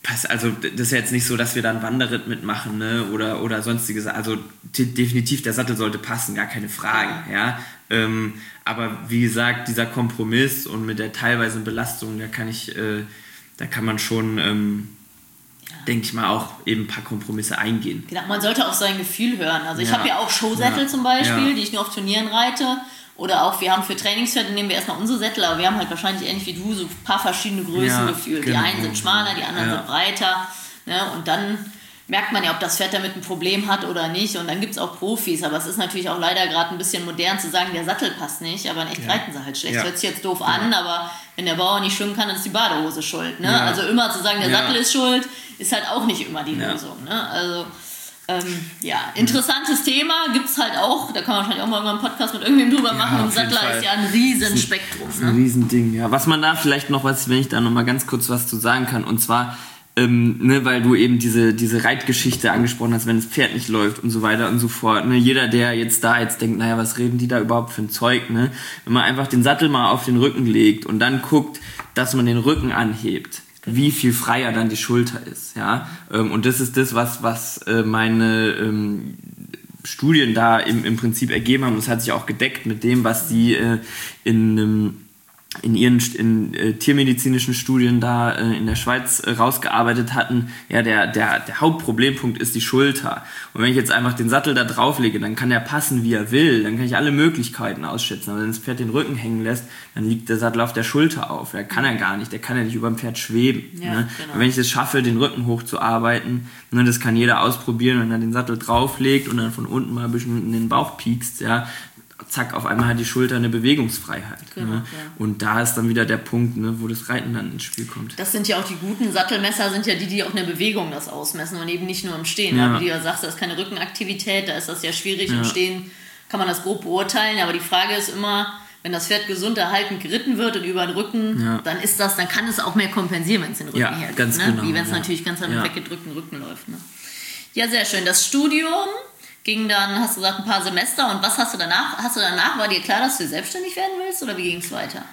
[SPEAKER 1] Also das ist ja jetzt nicht so, dass wir da einen Wanderritt mitmachen, ne? oder, oder sonstiges. Also t- definitiv, der Sattel sollte passen, gar keine Frage. Ja. Ähm, aber wie gesagt, dieser Kompromiss und mit der teilweisen Belastung, da kann ich, äh, da kann man schon, ähm, ja. denke ich mal, auch eben ein paar Kompromisse eingehen.
[SPEAKER 2] Genau, man sollte auf sein Gefühl hören. Also ich
[SPEAKER 1] ja.
[SPEAKER 2] habe ja auch Showsättel
[SPEAKER 1] ja.
[SPEAKER 2] zum Beispiel,
[SPEAKER 1] ja.
[SPEAKER 2] die ich nur auf Turnieren reite. Oder auch, wir haben für Trainingspferde, nehmen wir erstmal unsere Sättel, aber wir haben halt wahrscheinlich ähnlich wie du so ein paar verschiedene Größen
[SPEAKER 1] ja,
[SPEAKER 2] gefühlt.
[SPEAKER 1] genau.
[SPEAKER 2] Die einen sind schmaler, die anderen
[SPEAKER 1] ja.
[SPEAKER 2] sind breiter. Ne? Und dann merkt man ja, ob das Pferd damit ein Problem hat oder nicht. Und dann gibt es auch Profis. Aber es ist natürlich auch leider gerade ein bisschen modern zu sagen, der Sattel passt nicht, aber in echt ja. reiten sie halt schlecht. Ja. Hört sich jetzt doof ja. an, aber wenn der Bauer nicht schwimmen kann, dann ist die Badehose schuld. Ne? Ja. Also immer zu sagen, der ja. Sattel ist schuld, ist halt auch nicht immer die ja. Lösung. Ne? Also Ähm, ja, interessantes Thema, gibt es halt auch, da kann man wahrscheinlich auch mal einen Podcast mit irgendwem drüber machen. Ja, und Sattler ist ja ein Riesenspektrum.
[SPEAKER 1] Das ist ein, ne? ein Riesending, ja. Was man da vielleicht noch, was, wenn ich da noch mal ganz kurz was zu sagen kann, und zwar, ähm, ne, weil du eben diese, diese Reitgeschichte angesprochen hast, wenn das Pferd nicht läuft und so weiter und so fort. Ne? Jeder, der jetzt da jetzt denkt, naja, was reden die da überhaupt für ein Zeug, ne? Wenn man einfach den Sattel mal auf den Rücken legt und dann guckt, dass man den Rücken anhebt, wie viel freier dann die Schulter ist, ja, und das ist das, was, was meine ähm, Studien da im, im Prinzip ergeben haben, das hat sich auch gedeckt mit dem, was die äh, in ähm, in ihren in, äh, tiermedizinischen Studien da äh, in der Schweiz äh, rausgearbeitet hatten, ja, der, der, der Hauptproblempunkt ist die Schulter. Und wenn ich jetzt einfach den Sattel da drauflege, dann kann der passen, wie er will, dann kann ich alle Möglichkeiten ausschätzen. Aber wenn das Pferd den Rücken hängen lässt, dann liegt der Sattel auf der Schulter auf. Der kann er gar nicht, der kann ja nicht über dem Pferd schweben.
[SPEAKER 2] Ja,
[SPEAKER 1] ne?
[SPEAKER 2] genau.
[SPEAKER 1] Und wenn ich es schaffe, den Rücken hochzuarbeiten, ne, das kann jeder ausprobieren, wenn er den Sattel drauflegt und dann von unten mal ein bisschen in den Bauch piekst, ja, zack, auf einmal hat die Schulter eine Bewegungsfreiheit.
[SPEAKER 2] Genau,
[SPEAKER 1] ne?
[SPEAKER 2] ja.
[SPEAKER 1] Und da ist dann wieder der Punkt, ne, wo das Reiten dann ins Spiel kommt.
[SPEAKER 2] Das sind ja auch die guten Sattelmesser, sind ja die, die auch in der Bewegung das ausmessen und eben nicht nur im Stehen.
[SPEAKER 1] Ja.
[SPEAKER 2] Wie du ja sagst, da ist keine Rückenaktivität, da ist das ja schwierig.
[SPEAKER 1] Ja.
[SPEAKER 2] Im Stehen kann man das grob beurteilen, aber die Frage ist immer, wenn das Pferd gesund erhalten geritten wird und über den Rücken,
[SPEAKER 1] ja.
[SPEAKER 2] dann ist das, dann kann es auch mehr kompensieren, wenn es den Rücken
[SPEAKER 1] ja,
[SPEAKER 2] hergibt.
[SPEAKER 1] ganz
[SPEAKER 2] Ne?
[SPEAKER 1] genau,
[SPEAKER 2] Wie wenn es
[SPEAKER 1] ja.
[SPEAKER 2] natürlich ganz an
[SPEAKER 1] ja.
[SPEAKER 2] weggedrückten Rücken läuft. Ne? Ja, sehr schön. Das Studium ging dann, hast du gesagt, ein paar Semester. Und was hast du danach? Hast du danach, war dir klar, dass du selbstständig werden willst oder wie ging es weiter?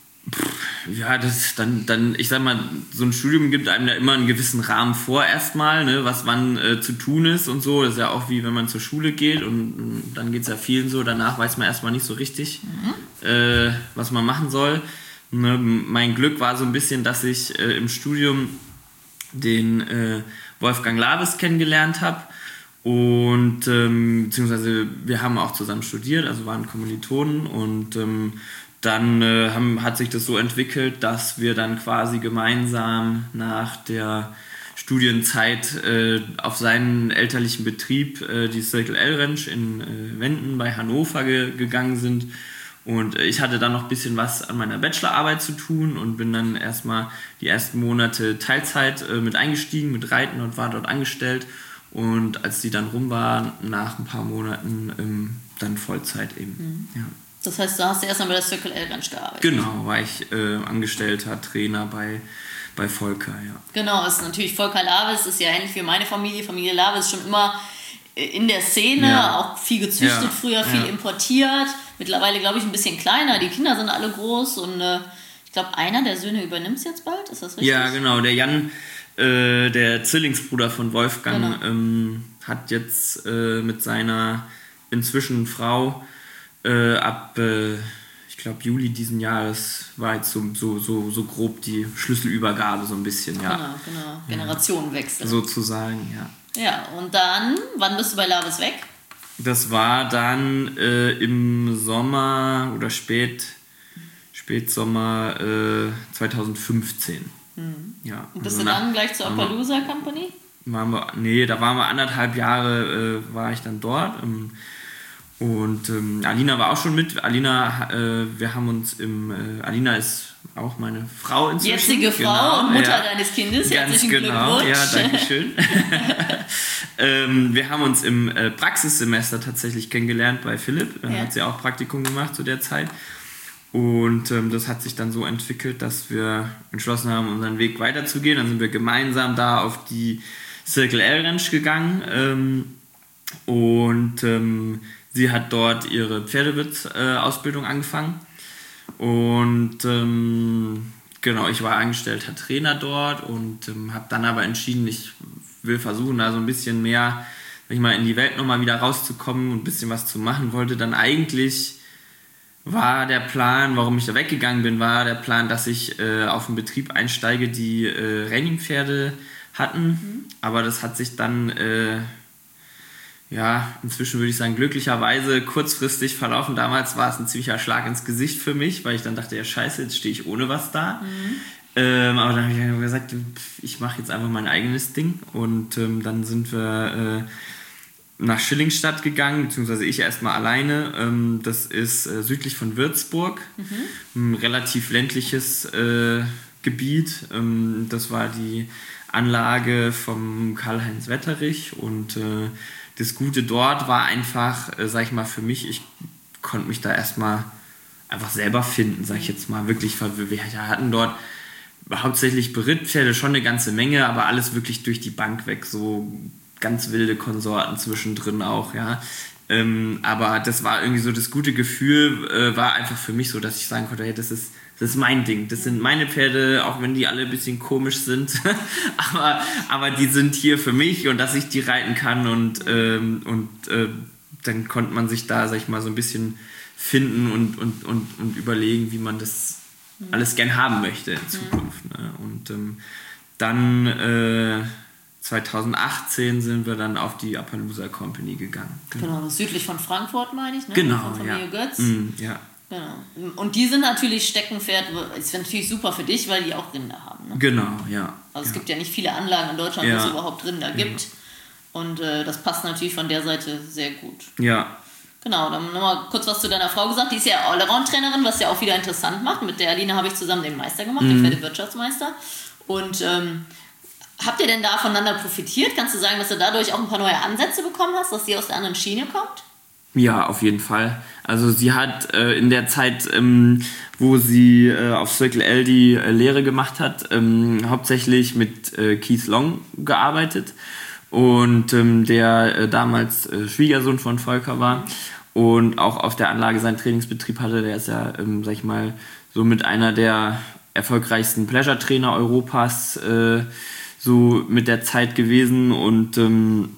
[SPEAKER 1] Ja, das dann, dann, ich sag mal, so ein Studium gibt einem da immer einen gewissen Rahmen vor erstmal, ne, was wann äh, zu tun ist und so. Das ist ja auch wie wenn man zur Schule geht und, und dann geht es ja vielen so, danach weiß man erstmal nicht so richtig, mhm. äh, was man machen soll. Ne, mein Glück war so ein bisschen, dass ich äh, im Studium den äh, Wolfgang Lavis kennengelernt habe. Und ähm, beziehungsweise wir haben auch zusammen studiert, also waren Kommilitonen und ähm, dann äh, haben, hat sich das so entwickelt, dass wir dann quasi gemeinsam nach der Studienzeit äh, auf seinen elterlichen Betrieb, äh, die Circle L Ranch in äh, Wenden bei Hannover ge- gegangen sind. Und äh, ich hatte dann noch ein bisschen was an meiner Bachelorarbeit zu tun und bin dann erstmal die ersten Monate Teilzeit äh, mit eingestiegen, mit Reiten und war dort angestellt. Und als die dann rum war, nach ein paar Monaten, ähm, dann Vollzeit eben. Mhm. Ja.
[SPEAKER 2] Das heißt, du hast erstmal bei der Circle L Ranch gearbeitet?
[SPEAKER 1] Genau, war ich äh, angestellter Trainer bei, bei Volker, ja.
[SPEAKER 2] Genau, ist natürlich Volker Lavis, ist ja ähnlich wie meine Familie. Familie Lavis schon immer in der Szene, ja. auch viel gezüchtet, ja. früher viel ja. importiert. Mittlerweile, glaube ich, ein bisschen kleiner. Die Kinder sind alle groß und äh, ich glaube, einer der Söhne übernimmt es jetzt bald, ist das richtig?
[SPEAKER 1] Ja, genau, der Jan... der Zwillingsbruder von Wolfgang, genau. ähm, hat jetzt äh, mit seiner inzwischen Frau äh, ab, äh, ich glaube Juli diesen Jahres war jetzt so, so, so, so grob die Schlüsselübergabe so ein bisschen, ja.
[SPEAKER 2] Genau, genau. Generationenwechsel.
[SPEAKER 1] Ja. Sozusagen, ja.
[SPEAKER 2] Ja, und dann, wann bist du bei Lavis weg?
[SPEAKER 1] Das war dann äh, im Sommer oder spät, Spätsommer äh, zwanzig fünfzehn.
[SPEAKER 2] Mhm.
[SPEAKER 1] Ja,
[SPEAKER 2] und bist
[SPEAKER 1] also
[SPEAKER 2] du dann gleich zur Appaloosa Company?
[SPEAKER 1] Waren wir, nee, da waren wir anderthalb Jahre, äh, war ich dann dort. Ähm, und ähm, Alina war auch schon mit. Alina, äh, wir haben uns im, äh, Alina ist auch meine Frau inzwischen.
[SPEAKER 2] Jetzige Frau
[SPEAKER 1] genau,
[SPEAKER 2] und Mutter
[SPEAKER 1] ja,
[SPEAKER 2] deines Kindes.
[SPEAKER 1] Ganz
[SPEAKER 2] Herzlichen
[SPEAKER 1] genau,
[SPEAKER 2] Glückwunsch.
[SPEAKER 1] ja, danke schön. ähm, wir haben uns im äh, Praxissemester tatsächlich kennengelernt bei Philipp. Da
[SPEAKER 2] ja.
[SPEAKER 1] hat sie auch Praktikum gemacht zu der Zeit. Und ähm, das hat sich dann so entwickelt, dass wir entschlossen haben, unseren Weg weiterzugehen. Dann sind wir gemeinsam da auf die Circle L Ranch gegangen. Ähm, und ähm, sie hat dort ihre Pferdewirt-Ausbildung äh, angefangen. Und ähm, genau, ich war angestellter Trainer dort und ähm, habe dann aber entschieden, ich will versuchen, da so ein bisschen mehr, sag ich mal, in die Welt nochmal wieder rauszukommen und ein bisschen was zu machen. Wollte dann eigentlich, war der Plan, warum ich da weggegangen bin, war der Plan, dass ich äh, auf einen Betrieb einsteige, die äh, Renningpferde hatten. Mhm. Aber das hat sich dann, äh, ja, inzwischen würde ich sagen, glücklicherweise kurzfristig verlaufen. Damals war es ein ziemlicher Schlag ins Gesicht für mich, weil ich dann dachte, ja scheiße, jetzt stehe ich ohne was da. Mhm. Ähm, aber dann habe ich gesagt, ich mache jetzt einfach mein eigenes Ding. Und ähm, dann sind wir äh, nach Schillingstadt gegangen, beziehungsweise ich erstmal alleine. Ähm, das ist äh, südlich von Würzburg, mhm. ein relativ ländliches äh, Gebiet. Ähm, das war die Anlage vom Karl-Heinz Wetterich und äh, das Gute dort war einfach, äh, sag ich mal, für mich, ich konnte mich da erstmal einfach selber finden, sag ich jetzt mal, wirklich. Wir hatten dort hauptsächlich Berittpferde, schon eine ganze Menge, aber alles wirklich durch die Bank weg, so ganz wilde Konsorten zwischendrin auch, ja. Ähm, aber das war irgendwie so, das gute Gefühl äh, war einfach für mich so, dass ich sagen konnte, hey, das ist Das ist mein Ding. Das sind meine Pferde, auch wenn die alle ein bisschen komisch sind. aber, aber die sind hier für mich und dass ich die reiten kann. Und, ähm, und äh, dann konnte man sich da, sag ich mal, so ein bisschen finden und, und, und, und überlegen, wie man das alles gern haben möchte in Zukunft. Ne? Und ähm, dann äh, zwanzig achtzehn sind wir dann auf die Appaloosa Company gegangen.
[SPEAKER 2] Genau, genau, südlich von Frankfurt, meine ich, ne?
[SPEAKER 1] Genau,
[SPEAKER 2] von Familie
[SPEAKER 1] ja.
[SPEAKER 2] Götz.
[SPEAKER 1] Mm, ja.
[SPEAKER 2] Genau. Und die sind natürlich Steckenpferd, ist natürlich super für dich, weil die auch Rinder haben. Ne?
[SPEAKER 1] Genau, ja.
[SPEAKER 2] Also es
[SPEAKER 1] ja.
[SPEAKER 2] gibt ja nicht viele Anlagen in Deutschland,
[SPEAKER 1] ja.
[SPEAKER 2] wo es überhaupt Rinder gibt. Ja. Und äh, das passt natürlich von der Seite sehr gut.
[SPEAKER 1] Ja.
[SPEAKER 2] Genau, dann nochmal kurz was zu deiner Frau gesagt. Die ist ja Allround-Trainerin, was ja auch wieder interessant macht. Mit der Alina habe ich zusammen den Meister gemacht, mhm. den Pferdewirtschaftsmeister. Und ähm, habt ihr denn da voneinander profitiert? Kannst du sagen, dass du dadurch auch ein paar neue Ansätze bekommen hast, dass sie aus der anderen Schiene kommt?
[SPEAKER 1] Ja, auf jeden Fall. Also sie hat äh, in der Zeit, ähm, wo sie äh, auf Circle L die äh, Lehre gemacht hat, ähm, hauptsächlich mit äh, Keith Long gearbeitet und ähm, der äh, damals äh, Schwiegersohn von Volker war und auch auf der Anlage seinen Trainingsbetrieb hatte. Der ist ja, ähm, sag ich mal, so mit einer der erfolgreichsten Pleasure-Trainer Europas äh, so mit der Zeit gewesen und ähm,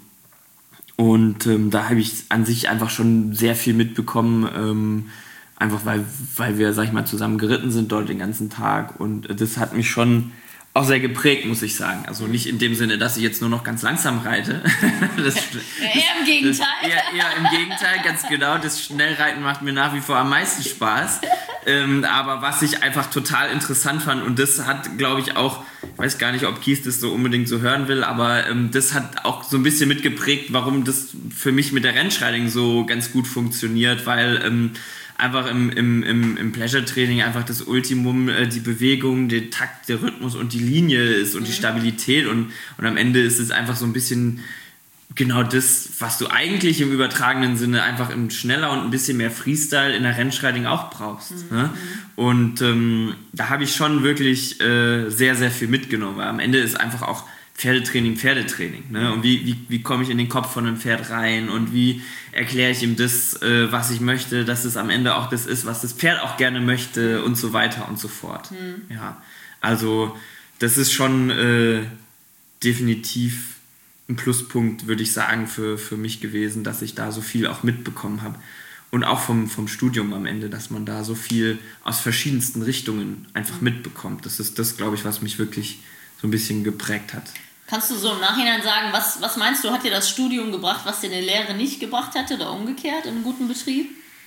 [SPEAKER 1] Und ähm, da habe ich an sich einfach schon sehr viel mitbekommen, ähm, einfach weil, weil wir, sag ich mal, zusammen geritten sind dort den ganzen Tag. Und äh, das hat mich schon auch sehr geprägt, muss ich sagen. Also nicht in dem Sinne, dass ich jetzt nur noch ganz langsam reite. das,
[SPEAKER 2] eher im Gegenteil.
[SPEAKER 1] Das, eher, eher im Gegenteil, ganz genau. Das Schnellreiten macht mir nach wie vor am meisten Spaß. Ähm, aber was ich einfach total interessant fand, und das hat, glaube ich, auch, ich weiß gar nicht, ob Kies das so unbedingt so hören will, aber ähm, das hat auch so ein bisschen mitgeprägt, warum das für mich mit der Rennschreiting so ganz gut funktioniert, weil ähm, einfach im, im, im, im Pleasure-Training einfach das Ultimum, äh, die Bewegung, der Takt, der Rhythmus und die Linie ist und mhm. die Stabilität und, und am Ende ist es einfach so ein bisschen genau das, was du eigentlich im übertragenen Sinne einfach im schneller und ein bisschen mehr Freestyle in der Rennschreiting auch brauchst. Mhm. Ne? Und ähm, da habe ich schon wirklich äh, sehr, sehr viel mitgenommen, weil am Ende ist einfach auch Pferdetraining, Pferdetraining. Ne? Und wie, wie, wie komme ich in den Kopf von einem Pferd rein und wie erkläre ich ihm das, äh, was ich möchte, dass es am Ende auch das ist, was das Pferd auch gerne möchte und so weiter und so fort. Mhm. Ja, also das ist schon äh, definitiv ein Pluspunkt, würde ich sagen, für, für mich gewesen, dass ich da so viel auch mitbekommen habe. Und auch vom, vom Studium am Ende, dass man da so viel aus verschiedensten Richtungen einfach mitbekommt. Das ist das, glaube ich, was mich wirklich so ein bisschen geprägt hat.
[SPEAKER 2] Kannst du so im Nachhinein sagen, was, was meinst du, hat dir das Studium gebracht, was dir eine Lehre nicht gebracht hätte oder umgekehrt in einem guten Betrieb?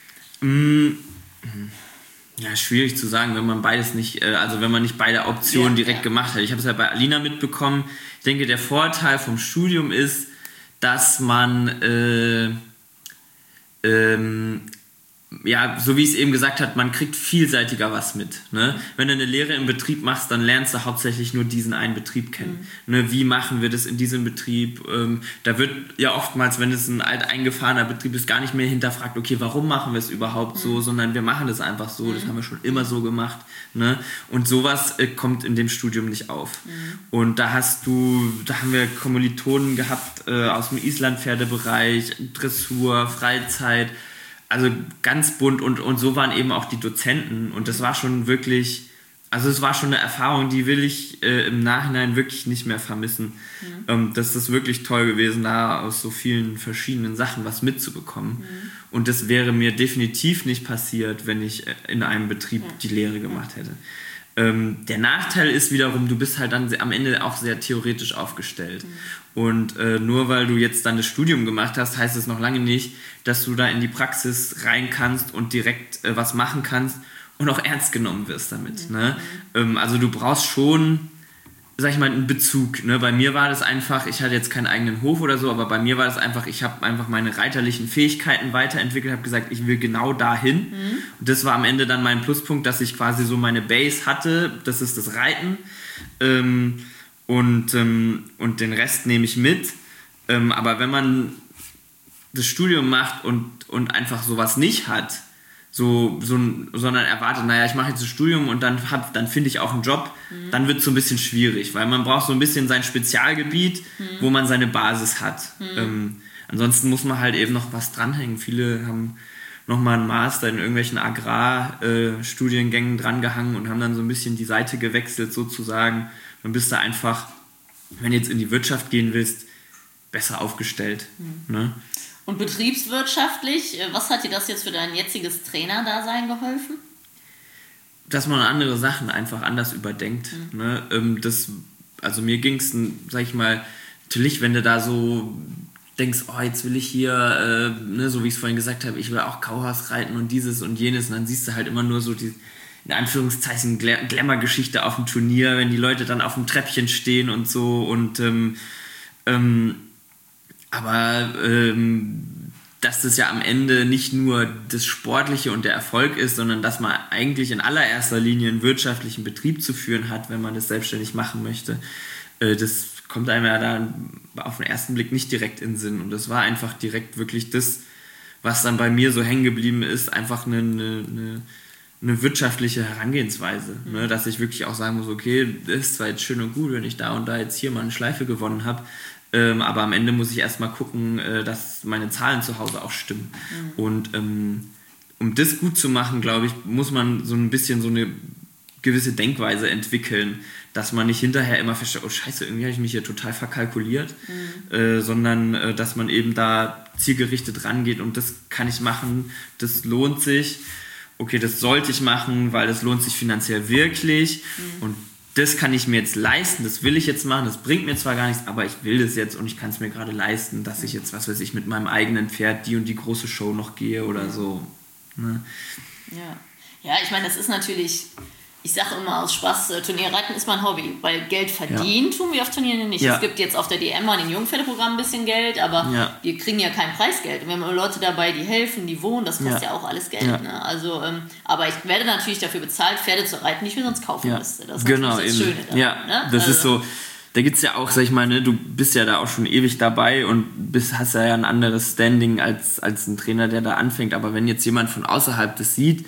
[SPEAKER 1] Mm, ja, schwierig zu sagen, wenn man beides nicht, also wenn man nicht beide Optionen ja, direkt ja. gemacht hat. Ich habe es ja bei Alina mitbekommen. Ich denke, der Vorteil vom Studium ist, dass man äh, ähm, ja, so wie ich es eben gesagt habe, man kriegt vielseitiger was mit. Ne? Wenn du eine Lehre im Betrieb machst, dann lernst du hauptsächlich nur diesen einen Betrieb kennen. Mhm. Ne? Wie machen wir das in diesem Betrieb? Ähm, da wird ja oftmals, wenn es ein alteingefahrene Betrieb ist, gar nicht mehr hinterfragt, okay, warum machen wir es überhaupt mhm. so, sondern wir machen das einfach so, mhm. das haben wir schon immer so gemacht. Ne? Und sowas äh, kommt in dem Studium nicht auf. Mhm. Und da hast du, da haben wir Kommilitonen gehabt äh, aus dem Islandpferdebereich, Dressur, Freizeit, also ganz bunt und, und so waren eben auch die Dozenten und das war schon wirklich, also es war schon eine Erfahrung, die will ich äh, im Nachhinein wirklich nicht mehr vermissen. Mhm. Ähm, das ist wirklich toll gewesen, da aus so vielen verschiedenen Sachen was mitzubekommen. Mhm. Und das wäre mir definitiv nicht passiert, wenn ich in einem Betrieb ja. die Lehre gemacht hätte. Ähm, der Nachteil ist wiederum, du bist halt dann am Ende auch sehr theoretisch aufgestellt. Mhm. Und äh, nur weil du jetzt dann das Studium gemacht hast, heißt es noch lange nicht, dass du da in die Praxis rein kannst und direkt äh, was machen kannst und auch ernst genommen wirst damit. Mhm. Ne? Ähm, also du brauchst schon, sag ich mal, einen Bezug. Ne? Bei mir war das einfach, ich hatte jetzt keinen eigenen Hof oder so, aber bei mir war das einfach, ich habe einfach meine reiterlichen Fähigkeiten weiterentwickelt, habe gesagt, ich will genau dahin. Mhm. Und das war am Ende dann mein Pluspunkt, dass ich quasi so meine Base hatte, das ist das Reiten. Ähm, und, ähm, und den Rest nehme ich mit. Ähm, aber wenn man das Studium macht und, und einfach sowas nicht hat, So, so, sondern erwartet, naja, ich mache jetzt ein Studium und dann, dann finde ich auch einen Job, mhm. dann wird es so ein bisschen schwierig, weil man braucht so ein bisschen sein Spezialgebiet, mhm. wo man seine Basis hat. Mhm. Ähm, ansonsten muss man halt eben noch was dranhängen. Viele haben nochmal einen Master in irgendwelchen Agrarstudiengängen äh, drangehangen und haben dann so ein bisschen die Seite gewechselt sozusagen. Dann bist du einfach, wenn du jetzt in die Wirtschaft gehen willst, besser aufgestellt. Mhm. Ne?
[SPEAKER 2] Und betriebswirtschaftlich, was hat dir das jetzt für dein jetziges Trainerdasein geholfen?
[SPEAKER 1] Dass man andere Sachen einfach anders überdenkt. Mhm. Ne? Das, also mir ging es, sag ich mal, natürlich, wenn du da so denkst, oh, jetzt will ich hier, äh, ne, so wie ich es vorhin gesagt habe, ich will auch Kauhaus reiten und dieses und jenes, und dann siehst du halt immer nur so die, in Anführungszeichen, Gla- Glamour-Geschichte auf dem Turnier, wenn die Leute dann auf dem Treppchen stehen und so und ähm, ähm, aber ähm, dass das ja am Ende nicht nur das Sportliche und der Erfolg ist, sondern dass man eigentlich in allererster Linie einen wirtschaftlichen Betrieb zu führen hat, wenn man das selbstständig machen möchte. Äh, das kommt einem ja da auf den ersten Blick nicht direkt in den Sinn. Und das war einfach direkt wirklich das, was dann bei mir so hängen geblieben ist, einfach eine, eine, eine wirtschaftliche Herangehensweise. Mhm. Ne? Dass ich wirklich auch sagen muss, okay, das ist zwar jetzt schön und gut, wenn ich da und da jetzt hier mal eine Schleife gewonnen habe, Ähm, aber am Ende muss ich erstmal gucken, äh, dass meine Zahlen zu Hause auch stimmen. Mhm. Und ähm, um das gut zu machen, glaube ich, muss man so ein bisschen so eine gewisse Denkweise entwickeln, dass man nicht hinterher immer feststellt, oh scheiße, irgendwie habe ich mich hier total verkalkuliert, mhm. äh, sondern äh, dass man eben da zielgerichtet rangeht und das kann ich machen, das lohnt sich, okay, das sollte ich machen, weil das lohnt sich finanziell wirklich mhm. und das kann ich mir jetzt leisten, das will ich jetzt machen, das bringt mir zwar gar nichts, aber ich will das jetzt und ich kann es mir gerade leisten, dass ich jetzt, was weiß ich, mit meinem eigenen Pferd die und die große Show noch gehe oder so. Ne?
[SPEAKER 2] Ja. Ja, ich meine, das ist natürlich, ich sage immer aus Spaß, Turnierreiten ist mein Hobby, weil Geld verdienen ja. tun wir auf Turnieren nicht. Ja. Es gibt jetzt auf der D M mal in dem Jungpferdeprogramm ein bisschen Geld, aber ja. wir kriegen ja kein Preisgeld. Und wir haben Leute dabei, die helfen, die wohnen, das kostet ja, ja auch alles Geld. Ja. Ne? Also, ähm, aber ich werde natürlich dafür bezahlt, Pferde zu reiten, die ich mir sonst kaufen ja. müsste. Das ist
[SPEAKER 1] genau,
[SPEAKER 2] natürlich das
[SPEAKER 1] eben.
[SPEAKER 2] Schöne daran,
[SPEAKER 1] ja,
[SPEAKER 2] ne?
[SPEAKER 1] Das
[SPEAKER 2] also,
[SPEAKER 1] ist so, da gibt es ja auch, sag ich mal, ne, du bist ja da auch schon ewig dabei und bist, hast ja ein anderes Standing als, als ein Trainer, der da anfängt. Aber wenn jetzt jemand von außerhalb das sieht,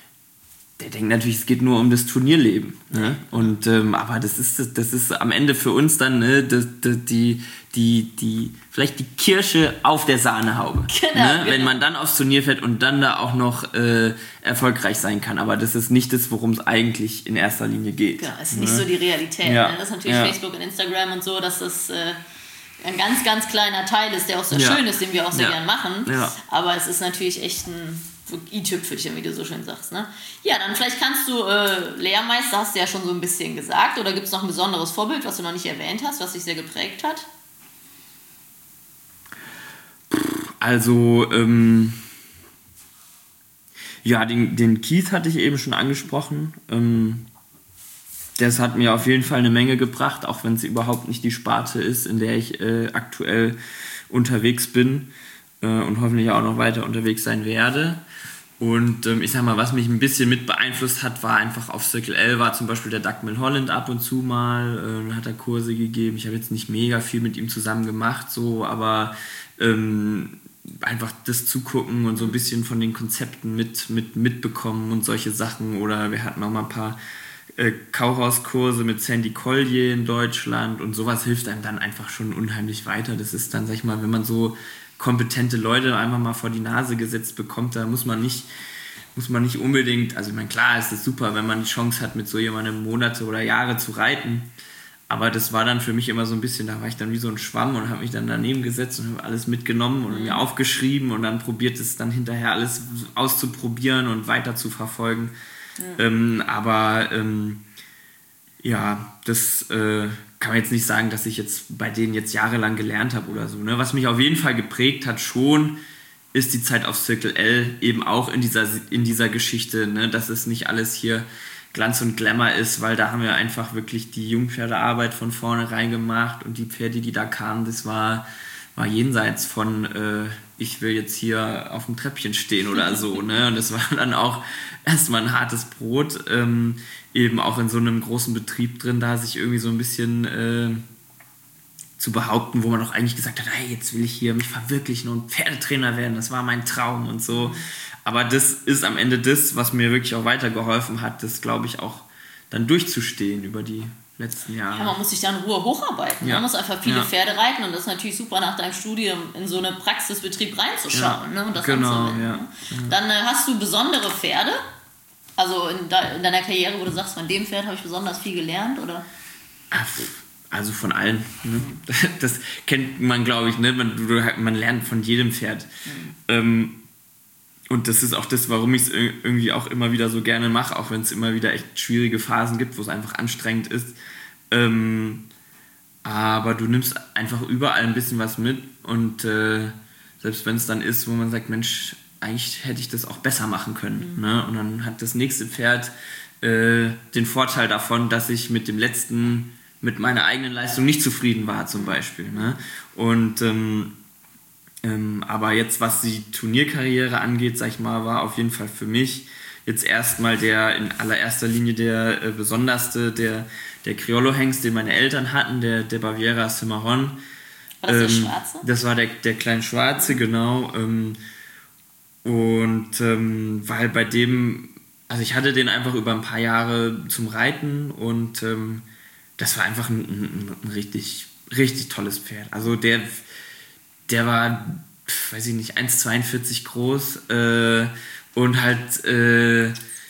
[SPEAKER 1] der denkt natürlich, es geht nur um das Turnierleben. Ne? Und, ähm, aber das ist, das ist am Ende für uns dann ne, das, das, die, die, die, vielleicht die Kirsche auf der Sahnehaube. Genau, ne? Genau. Wenn man dann aufs Turnier fährt und dann da auch noch äh, erfolgreich sein kann. Aber das ist nicht das, worum es eigentlich in erster Linie geht.
[SPEAKER 2] Genau, es ist ne? nicht so die Realität.
[SPEAKER 1] Ja.
[SPEAKER 2] Ne? Das ist natürlich ja. Facebook und Instagram und so, dass das äh, ein ganz, ganz kleiner Teil ist, der auch sehr
[SPEAKER 1] ja.
[SPEAKER 2] schön ist, den wir auch sehr
[SPEAKER 1] ja.
[SPEAKER 2] gern machen.
[SPEAKER 1] Ja.
[SPEAKER 2] Aber es ist natürlich echt ein i-Tüpfelchen, wie du so schön sagst. Ne? Ja, dann vielleicht kannst du, äh, Lehrmeister hast du ja schon so ein bisschen gesagt, oder gibt es noch ein besonderes Vorbild, was du noch nicht erwähnt hast, was dich sehr geprägt hat?
[SPEAKER 1] Also, ähm, ja, den, den Keith hatte ich eben schon angesprochen. Ähm, das hat mir auf jeden Fall eine Menge gebracht, auch wenn es überhaupt nicht die Sparte ist, in der ich äh, aktuell unterwegs bin äh, und hoffentlich auch noch weiter unterwegs sein werde. Und ähm, ich sag mal, was mich ein bisschen mit beeinflusst hat, war einfach auf Circle L war zum Beispiel der Doug Milholland ab und zu mal, äh, hat er Kurse gegeben. Ich habe jetzt nicht mega viel mit ihm zusammen gemacht, so, aber ähm, einfach das zugucken und so ein bisschen von den Konzepten mit, mit mitbekommen und solche Sachen. Oder wir hatten auch mal ein paar äh, Kauhauskurse mit Sandy Collier in Deutschland und sowas hilft einem dann einfach schon unheimlich weiter. Das ist dann, sag ich mal, wenn man so kompetente Leute einfach mal vor die Nase gesetzt bekommt, da muss man nicht muss man nicht unbedingt, also ich meine, klar ist es super, wenn man die Chance hat, mit so jemandem Monate oder Jahre zu reiten, aber das war dann für mich immer so ein bisschen, da war ich dann wie so ein Schwamm und habe mich dann daneben gesetzt und habe alles mitgenommen und mhm. mir aufgeschrieben und dann probiert es dann hinterher alles auszuprobieren und weiter zu verfolgen. Mhm. Ähm, aber ähm, ja, das äh, kann man jetzt nicht sagen, dass ich jetzt bei denen jetzt jahrelang gelernt habe oder so. Ne? Was mich auf jeden Fall geprägt hat schon, ist die Zeit auf Circle L, eben auch in dieser, in dieser Geschichte, ne? Dass es nicht alles hier Glanz und Glamour ist, weil da haben wir einfach wirklich die Jungpferdearbeit von vornherein gemacht und die Pferde, die da kamen, das war, war jenseits von äh, ich will jetzt hier auf dem Treppchen stehen oder so, ne? Und das war dann auch erstmal ein hartes Brot, ähm, eben auch in so einem großen Betrieb drin, da sich irgendwie so ein bisschen äh, zu behaupten, wo man auch eigentlich gesagt hat, hey, jetzt will ich hier mich verwirklichen und Pferdetrainer werden, das war mein Traum und so. Aber das ist am Ende das, was mir wirklich auch weitergeholfen hat, das, glaube ich, auch dann durchzustehen über die letzten Jahre.
[SPEAKER 2] Ja, man muss sich da in Ruhe hocharbeiten. Ja. Man muss einfach viele ja. Pferde reiten und das ist natürlich super, nach deinem Studium in so einen Praxisbetrieb reinzuschauen. Ja. Ne, und das
[SPEAKER 1] genau,
[SPEAKER 2] anzuwenden.
[SPEAKER 1] Ja.
[SPEAKER 2] Dann äh, hast du besondere Pferde, also in, de- in deiner Karriere, wo du sagst, von dem Pferd habe ich besonders viel gelernt, oder?
[SPEAKER 1] Also von allen. Ne? Das kennt man, glaube ich. Ne? Man, man lernt von jedem Pferd. Mhm. Ähm, und das ist auch das, warum ich es irgendwie auch immer wieder so gerne mache, auch wenn es immer wieder echt schwierige Phasen gibt, wo es einfach anstrengend ist. Ähm, aber du nimmst einfach überall ein bisschen was mit und äh, selbst wenn es dann ist, wo man sagt, Mensch, eigentlich hätte ich das auch besser machen können. Mhm. Ne? Und dann hat das nächste Pferd äh, den Vorteil davon, dass ich mit dem letzten, mit meiner eigenen Leistung nicht zufrieden war zum Beispiel. Ne? Und ähm, ähm, aber jetzt, was die Turnierkarriere angeht, sag ich mal, war auf jeden Fall für mich jetzt erstmal der, in allererster Linie der äh, besonderste, der, der Criollo-Hengst, den meine Eltern hatten, der, der Baviera Cimarron.
[SPEAKER 2] War das ähm, der Schwarze?
[SPEAKER 1] Das war der, der kleine Schwarze, mhm. genau. Ähm, und ähm, weil bei dem, also ich hatte den einfach über ein paar Jahre zum Reiten und ähm, das war einfach ein, ein, ein richtig, richtig tolles Pferd. Also der, der war, weiß ich nicht, eins Komma zweiundvierzig groß äh, und halt äh,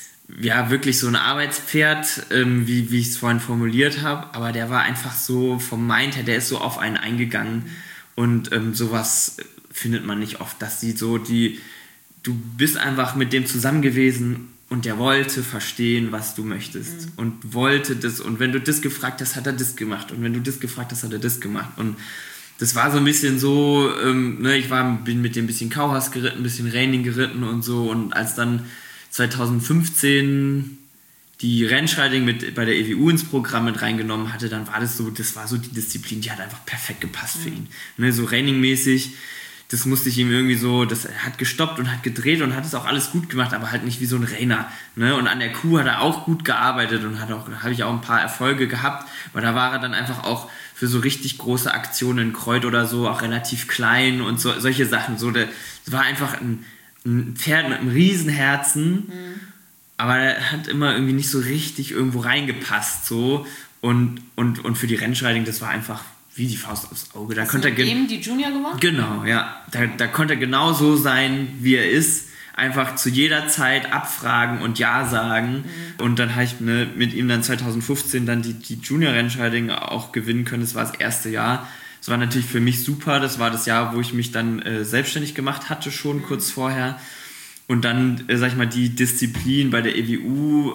[SPEAKER 1] ja wirklich so ein Arbeitspferd, ähm, wie, wie ich es vorhin formuliert habe, aber der war einfach so vom Mind her, der ist so auf einen eingegangen und ähm, sowas findet man nicht oft, dass die so die, du bist einfach mit dem zusammen gewesen und der wollte verstehen, was du möchtest mhm. und wollte das und wenn du das gefragt hast, hat er das gemacht und wenn du das gefragt hast, hat er das gemacht und das war so ein bisschen so, ähm, ne, ich war, bin mit dem ein bisschen Kauhaus geritten, ein bisschen Reining geritten und so und als dann zwanzig fünfzehn die Rennschreiting mit bei der E W U ins Programm mit reingenommen hatte, dann war das so, das war so die Disziplin, die hat einfach perfekt gepasst mhm. für ihn. Ne, so Reining-mäßig, das musste ich ihm irgendwie so, das hat gestoppt und hat gedreht und hat es auch alles gut gemacht, aber halt nicht wie so ein Rainer. Ne? Und an der Kuh hat er auch gut gearbeitet und hat auch, habe ich auch ein paar Erfolge gehabt, weil da war er dann einfach auch für so richtig große Aktionen in Kreuz oder so auch relativ klein und so, solche Sachen. So, das war einfach ein, ein Pferd mit einem Riesenherzen, mhm. aber er hat immer irgendwie nicht so richtig irgendwo reingepasst. So. Und, und, und für die Rennschreiting, das war einfach wie die Faust aufs Auge. Da
[SPEAKER 2] Hast
[SPEAKER 1] konnte
[SPEAKER 2] du mit er ge- ihm die Junior gemacht?
[SPEAKER 1] Genau, ja. Da, da konnte er genau so sein, wie er ist. Einfach zu jeder Zeit abfragen und Ja sagen. Mhm. Und dann habe ich ne, mit ihm dann zwanzig fünfzehn dann die, die Junior-Rennschreiting auch gewinnen können. Das war das erste Jahr. Das war natürlich für mich super. Das war das Jahr, wo ich mich dann äh, selbstständig gemacht hatte, schon mhm. kurz vorher. Und dann, äh, sag ich mal, die Disziplin bei der E W U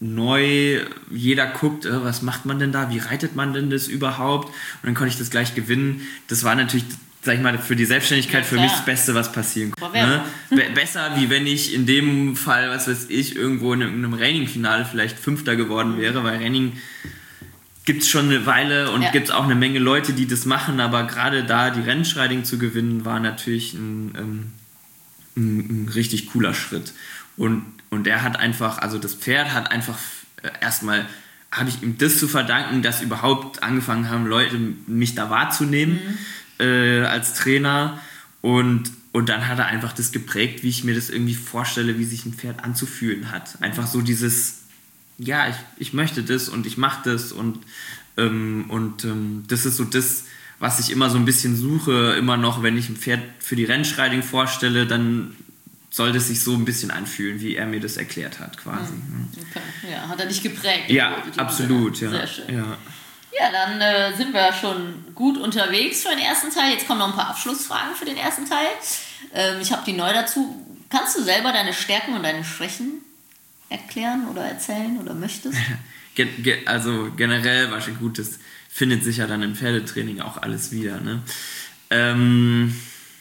[SPEAKER 1] neu, jeder guckt, äh, was macht man denn da, wie reitet man denn das überhaupt? Und dann konnte ich das gleich gewinnen. Das war natürlich, sag ich mal, für die Selbstständigkeit ja, für mich das Beste, was passieren konnte. Ne? Be- besser, wie wenn ich in dem Fall, was weiß ich, irgendwo in einem Reining-Finale vielleicht Fünfter geworden wäre, weil Reining gibt es schon eine Weile und ja. gibt es auch eine Menge Leute, die das machen, aber gerade da die Rennschreiting zu gewinnen, war natürlich ein, ähm, ein, ein richtig cooler Schritt. Und Und er hat einfach, also das Pferd hat einfach äh, erstmal, habe ich ihm das zu verdanken, dass überhaupt angefangen haben, Leute mich da wahrzunehmen mhm. äh, als Trainer. Und, und dann hat er einfach das geprägt, wie ich mir das irgendwie vorstelle, wie sich ein Pferd anzufühlen hat. Einfach so dieses, ja, ich, ich möchte das und ich mache das. Und, ähm, und ähm, das ist so das, was ich immer so ein bisschen suche, immer noch, wenn ich ein Pferd für die Rennschreiting vorstelle, dann sollte es sich so ein bisschen anfühlen, wie er mir das erklärt hat, quasi.
[SPEAKER 2] Mhm. Okay. Ja, hat er dich geprägt?
[SPEAKER 1] Ja, absolut, ja.
[SPEAKER 2] Sehr schön.
[SPEAKER 1] Ja,
[SPEAKER 2] ja dann äh, sind wir schon gut unterwegs für den ersten Teil. Jetzt kommen noch ein paar Abschlussfragen für den ersten Teil. Ähm, ich habe die neu dazu. Kannst du selber deine Stärken und deine Schwächen erklären oder erzählen oder möchtest?
[SPEAKER 1] Ge- ge- also generell war schon gut, das findet sich ja dann im Pferdetraining auch alles wieder. Ne? Ähm,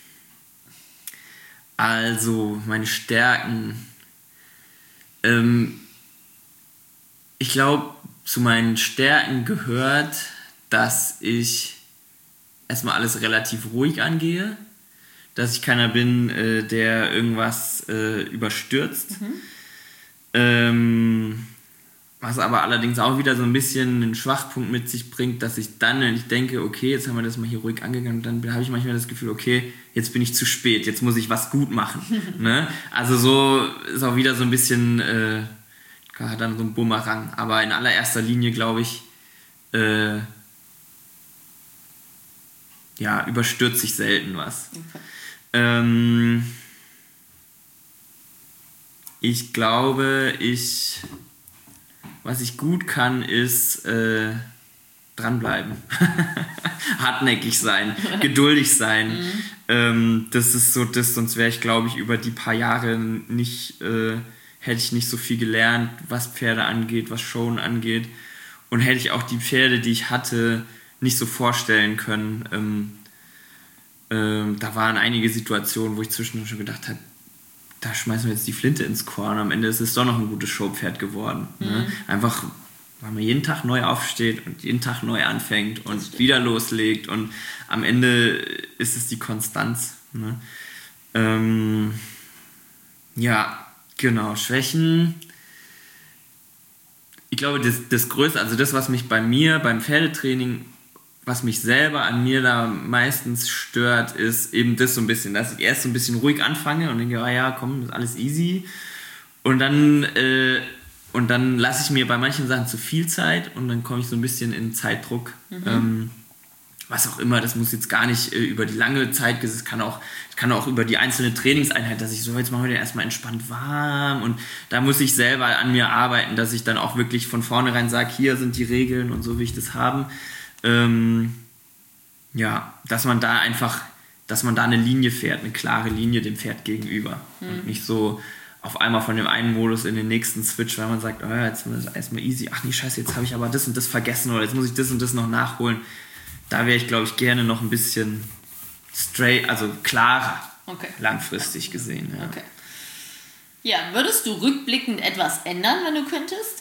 [SPEAKER 1] also meine Stärken. Ähm, ich glaube, zu meinen Stärken gehört, dass ich erstmal alles relativ ruhig angehe, dass ich keiner bin, äh, der irgendwas äh, überstürzt. Mhm. Ähm, was aber allerdings auch wieder so ein bisschen einen Schwachpunkt mit sich bringt, dass ich dann, wenn ich denke, okay, jetzt haben wir das mal hier ruhig angegangen, dann habe ich manchmal das Gefühl, okay, jetzt bin ich zu spät, jetzt muss ich was gut machen. Ne? Also so ist auch wieder so ein bisschen, äh, hat dann so ein Bumerang. Aber in allererster Linie, glaube ich, äh, ja, überstürzt sich selten was. Okay. Ähm, ich glaube, ich... Was ich gut kann, ist äh, dranbleiben. Hartnäckig sein, geduldig sein. Mhm. Ähm, das ist so das, sonst wäre ich, glaube ich, über die paar Jahre nicht, äh, hätte ich nicht so viel gelernt, was Pferde angeht, was Showen angeht. Und hätte ich auch die Pferde, die ich hatte, nicht so vorstellen können. Ähm, ähm, da waren einige Situationen, wo ich zwischendurch schon gedacht habe, da schmeißen wir jetzt die Flinte ins Korn. Am Ende ist es doch noch ein gutes Showpferd geworden. Mhm. Ne? Einfach, weil man jeden Tag neu aufsteht und jeden Tag neu anfängt und wieder loslegt. Und am Ende ist es die Konstanz. Ne? Ähm, ja, genau. Schwächen. Ich glaube, das, das Größte, also das, was mich bei mir beim Pferdetraining, was mich selber an mir da meistens stört, ist eben das so ein bisschen, dass ich erst so ein bisschen ruhig anfange und denke, ah ja, komm, ist alles easy. Und dann, äh, und dann lasse ich mir bei manchen Sachen zu viel Zeit und dann komme ich so ein bisschen in Zeitdruck. Mhm. Ähm, was auch immer, das muss jetzt gar nicht äh, über die lange Zeit, es kann auch, kann auch über die einzelne Trainingseinheit, dass ich so, jetzt machen wir den erstmal entspannt warm und da muss ich selber an mir arbeiten, dass ich dann auch wirklich von vornherein sage, hier sind die Regeln und so will ich das haben. Ähm, ja, dass man da einfach, dass man da eine Linie fährt, eine klare Linie dem Pferd gegenüber. Mhm. Und nicht so auf einmal von dem einen Modus in den nächsten Switch, weil man sagt, oh ja, jetzt ist erstmal easy, ach nee, scheiße, jetzt habe ich aber das und das vergessen oder jetzt muss ich das und das noch nachholen. Da wäre ich, glaube ich, gerne noch ein bisschen straight, also klarer, okay. langfristig gesehen. Ja.
[SPEAKER 2] Okay. Ja, würdest du rückblickend etwas ändern, wenn du könntest?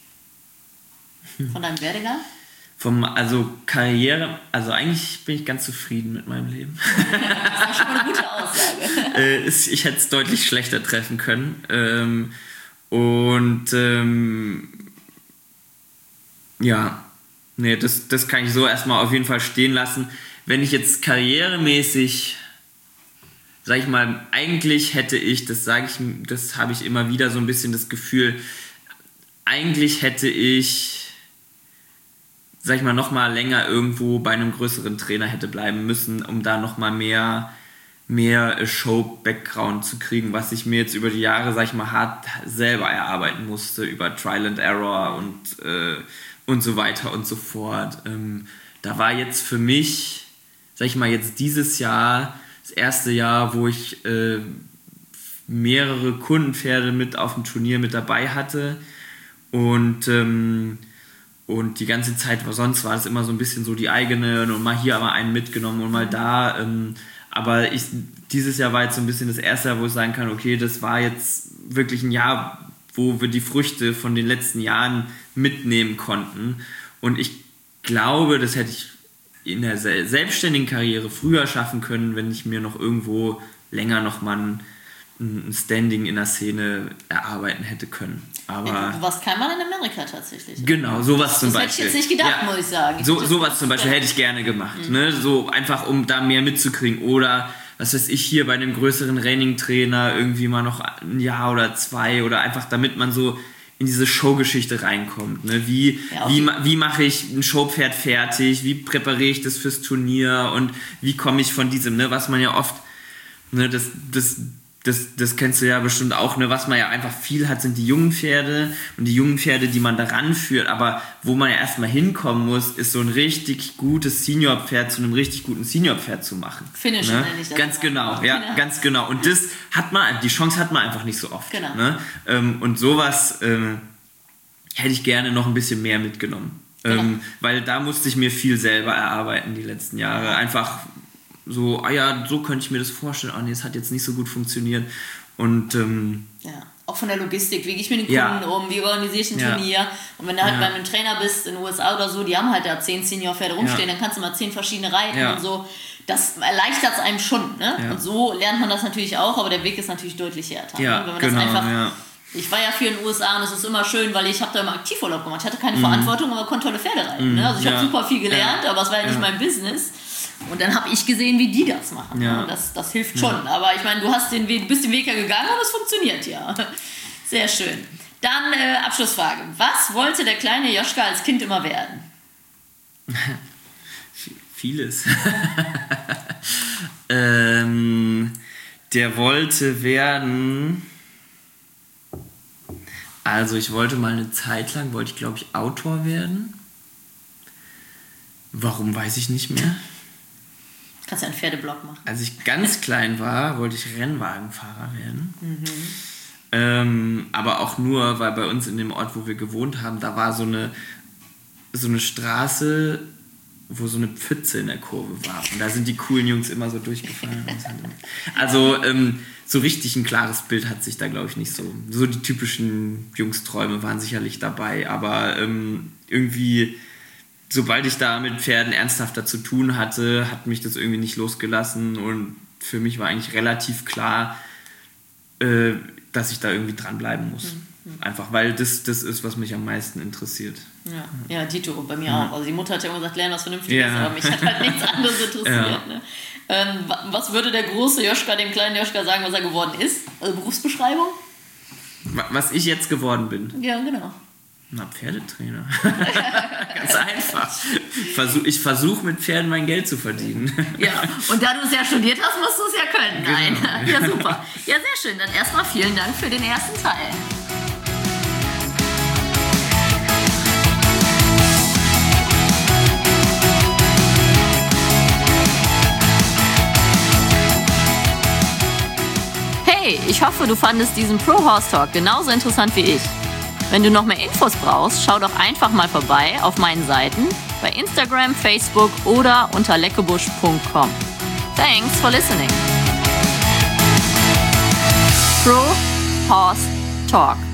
[SPEAKER 2] Von deinem Werdegang?
[SPEAKER 1] Vom, also Karriere, also eigentlich bin ich ganz zufrieden mit meinem Leben.
[SPEAKER 2] Das ist schon mal eine gute Aussage.
[SPEAKER 1] äh, ist, ich hätte es deutlich schlechter treffen können. Ähm, und ähm, ja, nee, das, das kann ich so erstmal auf jeden Fall stehen lassen. Wenn ich jetzt karrieremäßig, sag ich mal, eigentlich hätte ich, das sage ich, das habe ich immer wieder so ein bisschen das Gefühl, eigentlich hätte ich, sag ich mal, noch mal länger irgendwo bei einem größeren Trainer hätte bleiben müssen, um da noch mal mehr, mehr Show-Background zu kriegen, was ich mir jetzt über die Jahre, sag ich mal, hart selber erarbeiten musste, über Trial and Error und, äh, und so weiter und so fort. Ähm, da war jetzt für mich, sag ich mal, jetzt dieses Jahr, das erste Jahr, wo ich äh, mehrere Kundenpferde mit auf dem Turnier mit dabei hatte und ähm, Und die ganze Zeit, sonst war es immer so ein bisschen so die eigene und mal hier aber einen mitgenommen und mal da. Ähm, aber ich, dieses Jahr war jetzt so ein bisschen das erste Jahr, wo ich sagen kann, okay, das war jetzt wirklich ein Jahr, wo wir die Früchte von den letzten Jahren mitnehmen konnten. Und ich glaube, das hätte ich in der selbstständigen Karriere früher schaffen können, wenn ich mir noch irgendwo länger noch mal ein, ein Standing in der Szene erarbeiten hätte können. Aber
[SPEAKER 2] ja, du warst kein Mann in Amerika tatsächlich.
[SPEAKER 1] Genau, sowas zum
[SPEAKER 2] das
[SPEAKER 1] Beispiel.
[SPEAKER 2] Das hätte ich jetzt nicht gedacht, ja. muss ich sagen.
[SPEAKER 1] So, sowas zum Beispiel hätte ich gerne gemacht. Mhm. Ne? So einfach, um da mehr mitzukriegen. Oder, was weiß ich, hier bei einem größeren Training-Trainer irgendwie mal noch ein Jahr oder zwei. Oder einfach, damit man so in diese Showgeschichte reinkommt. Ne? Wie, ja, wie, wie mache ich ein Showpferd fertig? Wie präpariere ich das fürs Turnier? Und wie komme ich von diesem, ne? was man ja oft, ne, das, das das, das kennst du ja bestimmt auch, ne? Was man ja einfach viel hat, sind die jungen Pferde und die jungen Pferde, die man da ranführt, aber wo man ja erstmal hinkommen muss, ist so ein richtig gutes Senior-Pferd zu einem richtig guten Senior-Pferd zu machen.
[SPEAKER 2] Finish,
[SPEAKER 1] ne?
[SPEAKER 2] nenne ich das.
[SPEAKER 1] Ganz genau, ja,
[SPEAKER 2] genau.
[SPEAKER 1] ganz genau. Und das hat man, die Chance hat man einfach nicht so oft.
[SPEAKER 2] Genau.
[SPEAKER 1] Ne? Und sowas ähm, hätte ich gerne noch ein bisschen mehr mitgenommen.
[SPEAKER 2] Genau.
[SPEAKER 1] Ähm, weil da musste ich mir viel selber erarbeiten die letzten Jahre. Einfach so, ah ja, so könnte ich mir das vorstellen. Ah nee, es hat jetzt nicht so gut funktioniert. Und ähm,
[SPEAKER 2] ja, auch von der Logistik, wie gehe ich mit den Kunden
[SPEAKER 1] ja.
[SPEAKER 2] um, wie organisiere ich ein
[SPEAKER 1] ja.
[SPEAKER 2] Turnier. Und wenn du halt
[SPEAKER 1] ja.
[SPEAKER 2] bei einem Trainer bist in den U S A oder so, die haben halt da zehn Senior-Pferde rumstehen,
[SPEAKER 1] ja.
[SPEAKER 2] dann kannst du mal zehn verschiedene reiten
[SPEAKER 1] ja.
[SPEAKER 2] und so. Das erleichtert es einem schon. Ne?
[SPEAKER 1] Ja.
[SPEAKER 2] Und so lernt man das natürlich auch, aber der Weg ist natürlich deutlich härter.
[SPEAKER 1] Ja,
[SPEAKER 2] ne? Wenn man
[SPEAKER 1] genau,
[SPEAKER 2] das einfach...
[SPEAKER 1] ja.
[SPEAKER 2] Ich war ja viel in den U S A und es ist immer schön, weil ich habe da immer Aktivurlaub gemacht. Ich hatte keine
[SPEAKER 1] Mhm.
[SPEAKER 2] Verantwortung, aber konnte tolle Pferde reiten.
[SPEAKER 1] Mhm.
[SPEAKER 2] Ne? Also ich
[SPEAKER 1] Ja.
[SPEAKER 2] habe super viel gelernt,
[SPEAKER 1] Ja.
[SPEAKER 2] aber es war ja nicht
[SPEAKER 1] Ja.
[SPEAKER 2] mein Business. Und dann habe ich gesehen, wie die das machen.
[SPEAKER 1] Ja.
[SPEAKER 2] Ne? Das, das hilft schon. Ja. Aber ich meine, du hast den Weg, du bist den Weg ja gegangen und es funktioniert ja. Sehr schön. Dann äh, Abschlussfrage. Was wollte der kleine Joschka als Kind immer werden?
[SPEAKER 1] Vieles. ähm, der wollte werden... Also ich wollte mal eine Zeit lang, wollte ich glaube ich Autor werden. Warum, weiß ich nicht mehr.
[SPEAKER 2] Kannst du einen Pferdeblog machen.
[SPEAKER 1] Als ich ganz klein war, wollte ich Rennwagenfahrer werden. Mhm. Ähm, aber auch nur, weil bei uns in dem Ort, wo wir gewohnt haben, da war so eine, so eine Straße, wo so eine Pfütze in der Kurve war. Und da sind die coolen Jungs immer so durchgefallen. Also ähm, so richtig ein klares Bild hat sich da, glaube ich, nicht so. So die typischen Jungsträume waren sicherlich dabei, aber ähm, irgendwie, sobald ich da mit Pferden ernsthafter zu tun hatte, hat mich das irgendwie nicht losgelassen und für mich war eigentlich relativ klar, äh, dass ich da irgendwie dranbleiben muss. Mhm. Einfach, weil das, das ist, was mich am meisten interessiert.
[SPEAKER 2] Ja, ja, Dito, bei mir ja. auch. Also die Mutter hat ja immer gesagt, lern was Vernünftiges,
[SPEAKER 1] ja.
[SPEAKER 2] aber mich hat halt nichts anderes interessiert. Ja. Ne? Ähm, was würde der große Joschka dem kleinen Joschka sagen, was er geworden ist? Also Berufsbeschreibung?
[SPEAKER 1] Was ich jetzt geworden bin?
[SPEAKER 2] Ja, genau.
[SPEAKER 1] Na, Pferdetrainer. Ganz einfach. Versuch, ich versuche mit Pferden mein Geld zu verdienen.
[SPEAKER 2] Ja, und da du es ja studiert hast, musst du es ja können. Nein. Genau. Ja, super. Ja, sehr schön. Dann erstmal vielen Dank für den ersten Teil. Hey, ich hoffe, du fandest diesen Pro Horse Talk genauso interessant wie ich. Wenn du noch mehr Infos brauchst, schau doch einfach mal vorbei auf meinen Seiten bei Instagram, Facebook oder unter leckebusch punkt com. Thanks for listening. Pro Horse Talk.